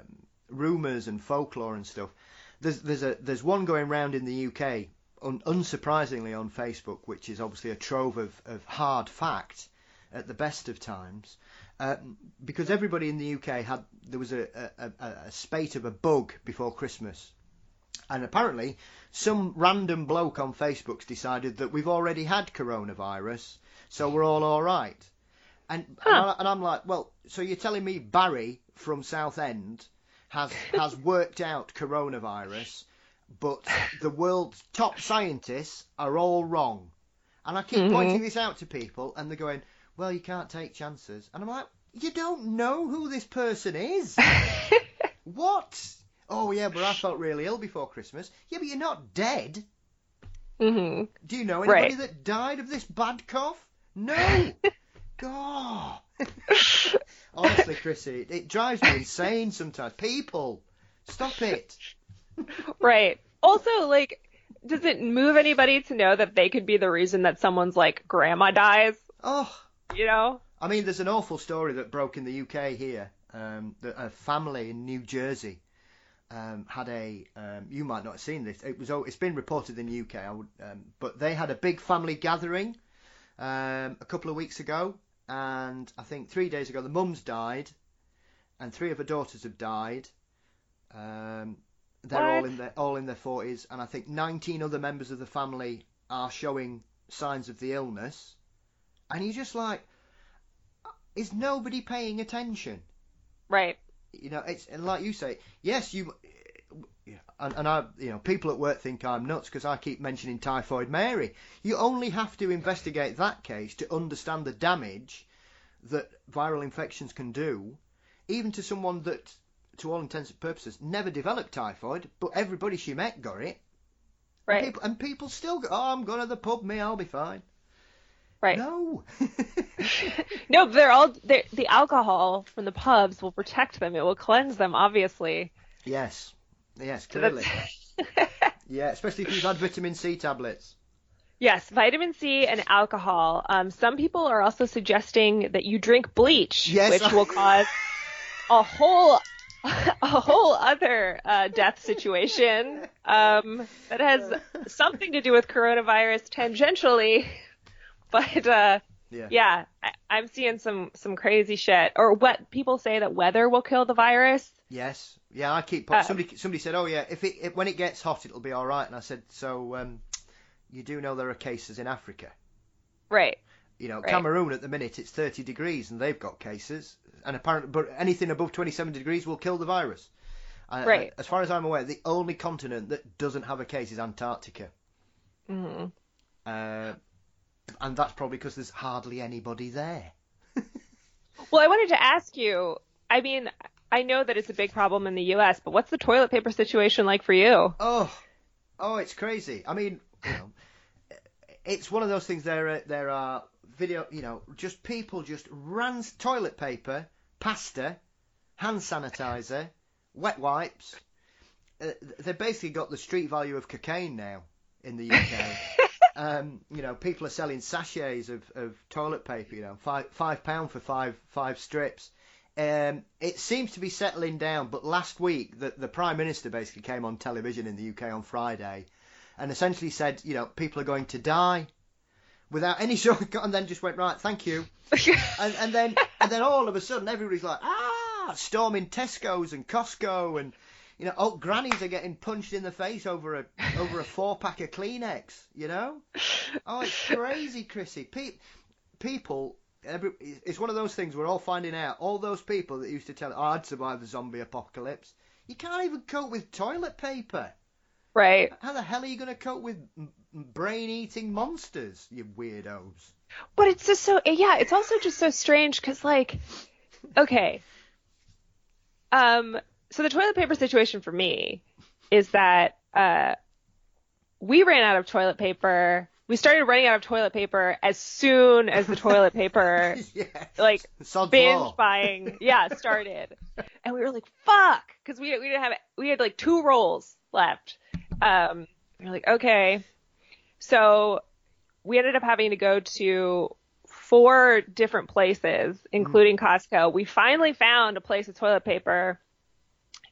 rumours and folklore and stuff. There's there's a there's one going round in the U K, un, unsurprisingly on Facebook, which is obviously a trove of, of hard fact at the best of times, uh, because everybody in the U K had there was a, a, a, a spate of a bug before Christmas, and apparently some random bloke on Facebook's decided that we've already had coronavirus, so we're all all right. And, huh. and, I, and I'm like, well, so you're telling me Barry from Southend has has worked out coronavirus, but the world's top scientists are all wrong. And I keep mm-hmm. pointing this out to people, and they're going, well, you can't take chances. And I'm like, you don't know who this person is. What? Oh, yeah, but I felt really ill before Christmas. Yeah, but you're not dead. Mm-hmm. Do you know anybody right. that died of this bad cough? No. God. Honestly, Chrissy, it drives me insane sometimes. People, stop it. Right. Also, like, does it move anybody to know that they could be the reason that someone's, like, grandma dies? Oh. You know? I mean, there's an awful story that broke in the U K here. Um, that a family in New Jersey um, had a. Um, you might not have seen this. It was. It's been reported in the U K. I would. Um, but they had a big family gathering um, a couple of weeks ago. And I think three days ago, the mum's died, and three of her daughters have died. Um, they're what? all in their all in their forties, and I think nineteen other members of the family are showing signs of the illness. And you're just like, is nobody paying attention? Right. You know, it's and like you say, yes, you. And, and I, you know, people at work think I'm nuts because I keep mentioning Typhoid Mary. You only have to investigate that case to understand the damage that viral infections can do, even to someone that, to all intents and purposes, never developed typhoid, but everybody she met got it. Right. And people, and people still go, oh, I'm going to the pub, me, I'll be fine. Right. No. No, they're all they're, the alcohol from the pubs will protect them. It will cleanse them, obviously. Yes. Yes, clearly. Yeah, especially if you've had vitamin C tablets. Yes, vitamin C and alcohol. Um, some people are also suggesting that you drink bleach, yes, which I... will cause a whole a whole other uh, death situation um, that has something to do with coronavirus tangentially. But uh, yeah, yeah I, I'm seeing some, some crazy shit. Or what people say that weather will kill the virus. Yes. Yeah, I keep... Uh, somebody somebody said, oh, yeah, if it, it when it gets hot, it'll be all right. And I said, so um, you do know there are cases in Africa? Right. You know, right. Cameroon at the minute, it's thirty degrees and they've got cases. And apparently, but anything above twenty-seven degrees will kill the virus. Right. Uh, as far as I'm aware, the only continent that doesn't have a case is Antarctica. Mm-hmm. Uh, and that's probably because there's hardly anybody there. Well, I wanted to ask you, I mean... I know that it's a big problem in the U S, but what's the toilet paper situation like for you? Oh, oh, it's crazy. I mean, you know, it's one of those things. There, are, there are video, you know, just people just ran toilet paper, pasta, hand sanitizer, wet wipes. Uh, they've basically got the street value of cocaine now in the U K. um, you know, people are selling sachets of, of toilet paper. You know, five five pound for five five strips. Um, it seems to be settling down, but last week the, the Prime Minister basically came on television in the U K on Friday and essentially said, you know, people are going to die without any sort of... and then just went, right, thank you. and, and then and then all of a sudden everybody's like, ah, storming Tesco's and Costco and, you know, oh, grannies are getting punched in the face over a over a four-pack of Kleenex, you know? Oh, it's crazy, Chrissy. Pe- people... Every, it's one of those things we're all finding out. All those people that used to tell, oh, I'd survive the zombie apocalypse. You can't even cope with toilet paper. Right. How the hell are you going to cope with m- brain-eating monsters, you weirdos? But it's just so, yeah, it's also just so strange because, like, okay. Um, so the toilet paper situation for me is that uh, we ran out of toilet paper. We started running out of toilet paper as soon as the toilet paper, yeah. like, Sod's binge law. buying, yeah, started. And we were like, fuck, because we, we didn't have, we had like two rolls left. Um, we were like, okay. So we ended up having to go to four different places, including mm. Costco. We finally found a place of toilet paper.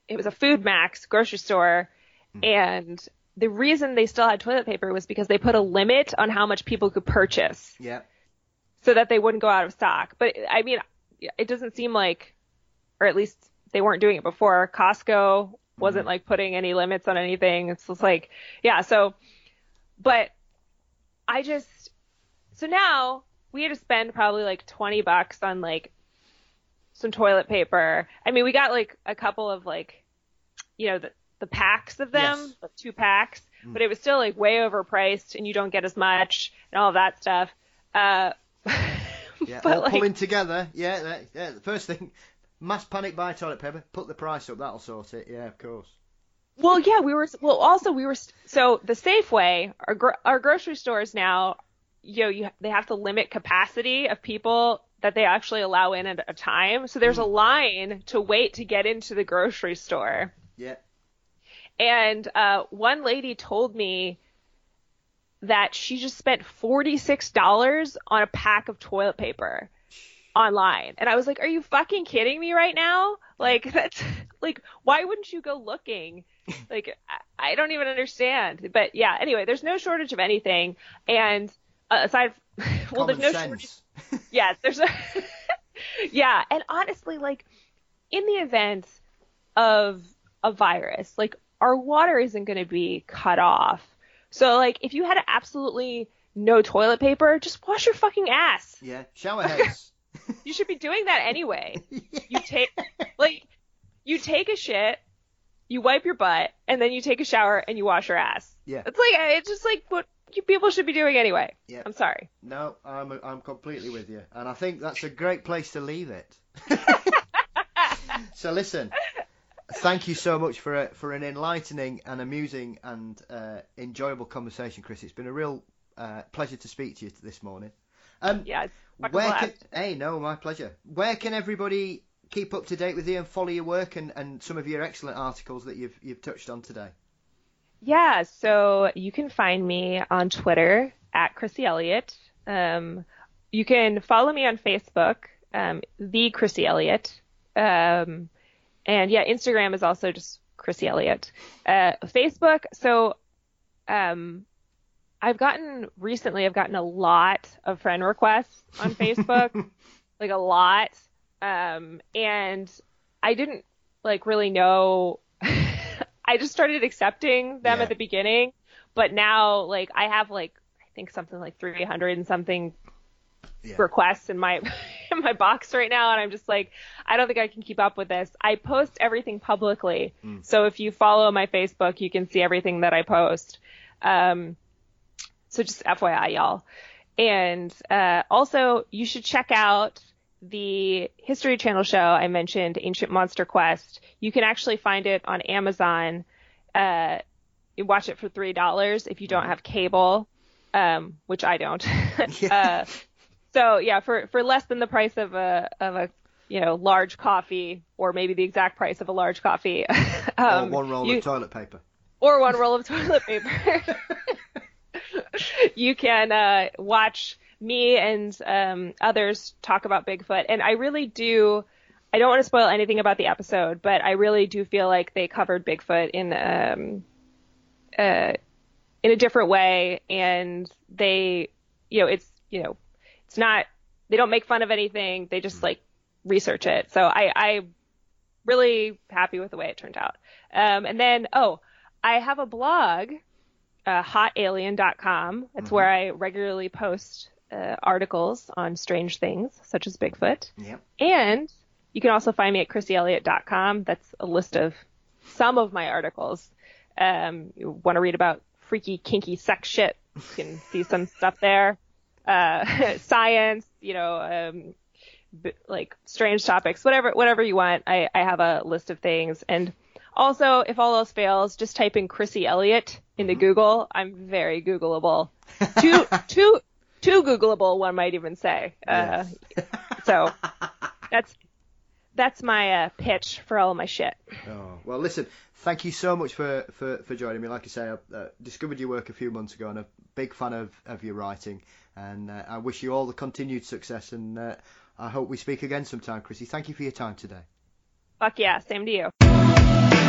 it was a Food Max grocery store, mm. and the reason they still had toilet paper was because they put a limit on how much people could purchase. Yeah. So that they wouldn't go out of stock. But I mean, it doesn't seem like, or at least they weren't doing it before. Costco wasn't mm. like putting any limits on anything. It's just like, yeah. So, but I just, so now we had to spend probably like twenty bucks on like some toilet paper. I mean, we got like a couple of like, you know, the, the packs of them, yes. like two packs, mm. but it was still like way overpriced and you don't get as much and all of that stuff. Uh, yeah, all like, pulling together. Yeah, that, yeah. The first thing, mass panic buy toilet paper. Put the price up. That'll sort it. Yeah, of course. Well, yeah, we were. Well, also we were. So the Safeway, our gro- our grocery stores now, you know, you they have to limit capacity of people that they actually allow in at a time. So there's mm. a line to wait to get into the grocery store. Yeah. And uh, one lady told me that she just spent forty-six dollars on a pack of toilet paper online. And I was like, are you fucking kidding me right now? Like, that's like, why wouldn't you go looking? Like, I, I don't even understand. But yeah, anyway, there's no shortage of anything. And uh, aside, well, Common there's no sense. shortage. Yeah, there's a, yeah. And honestly, like, in the event of a virus, like, our water isn't going to be cut off. So, like, if you had absolutely no toilet paper, just wash your fucking ass. Yeah, shower heads. You should be doing that anyway. Yeah. You take, like, you take a shit, you wipe your butt, and then you take a shower and you wash your ass. Yeah. It's like, it's just like what you people should be doing anyway. Yeah. I'm sorry. No, I'm I'm completely with you. And I think that's a great place to leave it. So listen. Thank you so much for a, for an enlightening and amusing and uh, enjoyable conversation, Chris. It's been a real uh, pleasure to speak to you this morning. Um, yeah, it's where can, hey, no, my pleasure. Where can everybody keep up to date with you and follow your work and, and some of your excellent articles that you've you've touched on today? Yeah, so you can find me on Twitter at Chrissy Elliott. Um, you can follow me on Facebook, um, the Chrissy Elliott. Um, And yeah, Instagram is also just Chrissy Elliott. Uh, Facebook, so um, I've gotten, recently I've gotten a lot of friend requests on Facebook, like a lot. Um, and I didn't like really know, I just started accepting them yeah. at the beginning, but now like I have like, I think something like three hundred and something yeah. requests in my in my box right now, and I'm just like, I don't think I can keep up with this. I post everything publicly, mm. so if you follow my Facebook, you can see everything that I post. Um, so just F Y I, y'all. And uh, also, you should check out the History Channel show I mentioned, Ancient Monster Quest. You can actually find it on Amazon. Uh, you watch it for three dollars if you don't have cable, um, which I don't. uh, So yeah, for, for less than the price of a of a you know large coffee, or maybe the exact price of a large coffee, um, or one roll you, of toilet paper, or one roll of toilet paper, you can uh, watch me and um, others talk about Bigfoot. And I really do. I don't want to spoil anything about the episode, but I really do feel like they covered Bigfoot in um uh in a different way, and they you know it's you know. It's not, they don't make fun of anything. They just like research it. So I, I really happy with the way it turned out. Um, and then, oh, I have a blog, uh, hot alien dot com. It's mm-hmm. where I regularly post uh, articles on strange things such as Bigfoot. Yep. And you can also find me at chrissy elliott dot com. That's a list of some of my articles. Um, you want to read about freaky, kinky sex shit, you can see some stuff there. Uh, science, you know, um, b- like strange topics, whatever, whatever you want. I, I have a list of things. And also, if all else fails, just type in Chrissy Elliott into mm-hmm. Google. I'm very Googleable. Too, too, too Googleable, one might even say. Uh, yes. So that's, that's my uh, pitch for all of my shit. Oh, well, listen, thank you so much for, for, for joining me. Like I say, I uh, discovered your work a few months ago and a big fan of, of your writing. And uh, I wish you all the continued success, and uh, I hope we speak again sometime, Chrissy. Thank you for your time today. Fuck yeah, same to you.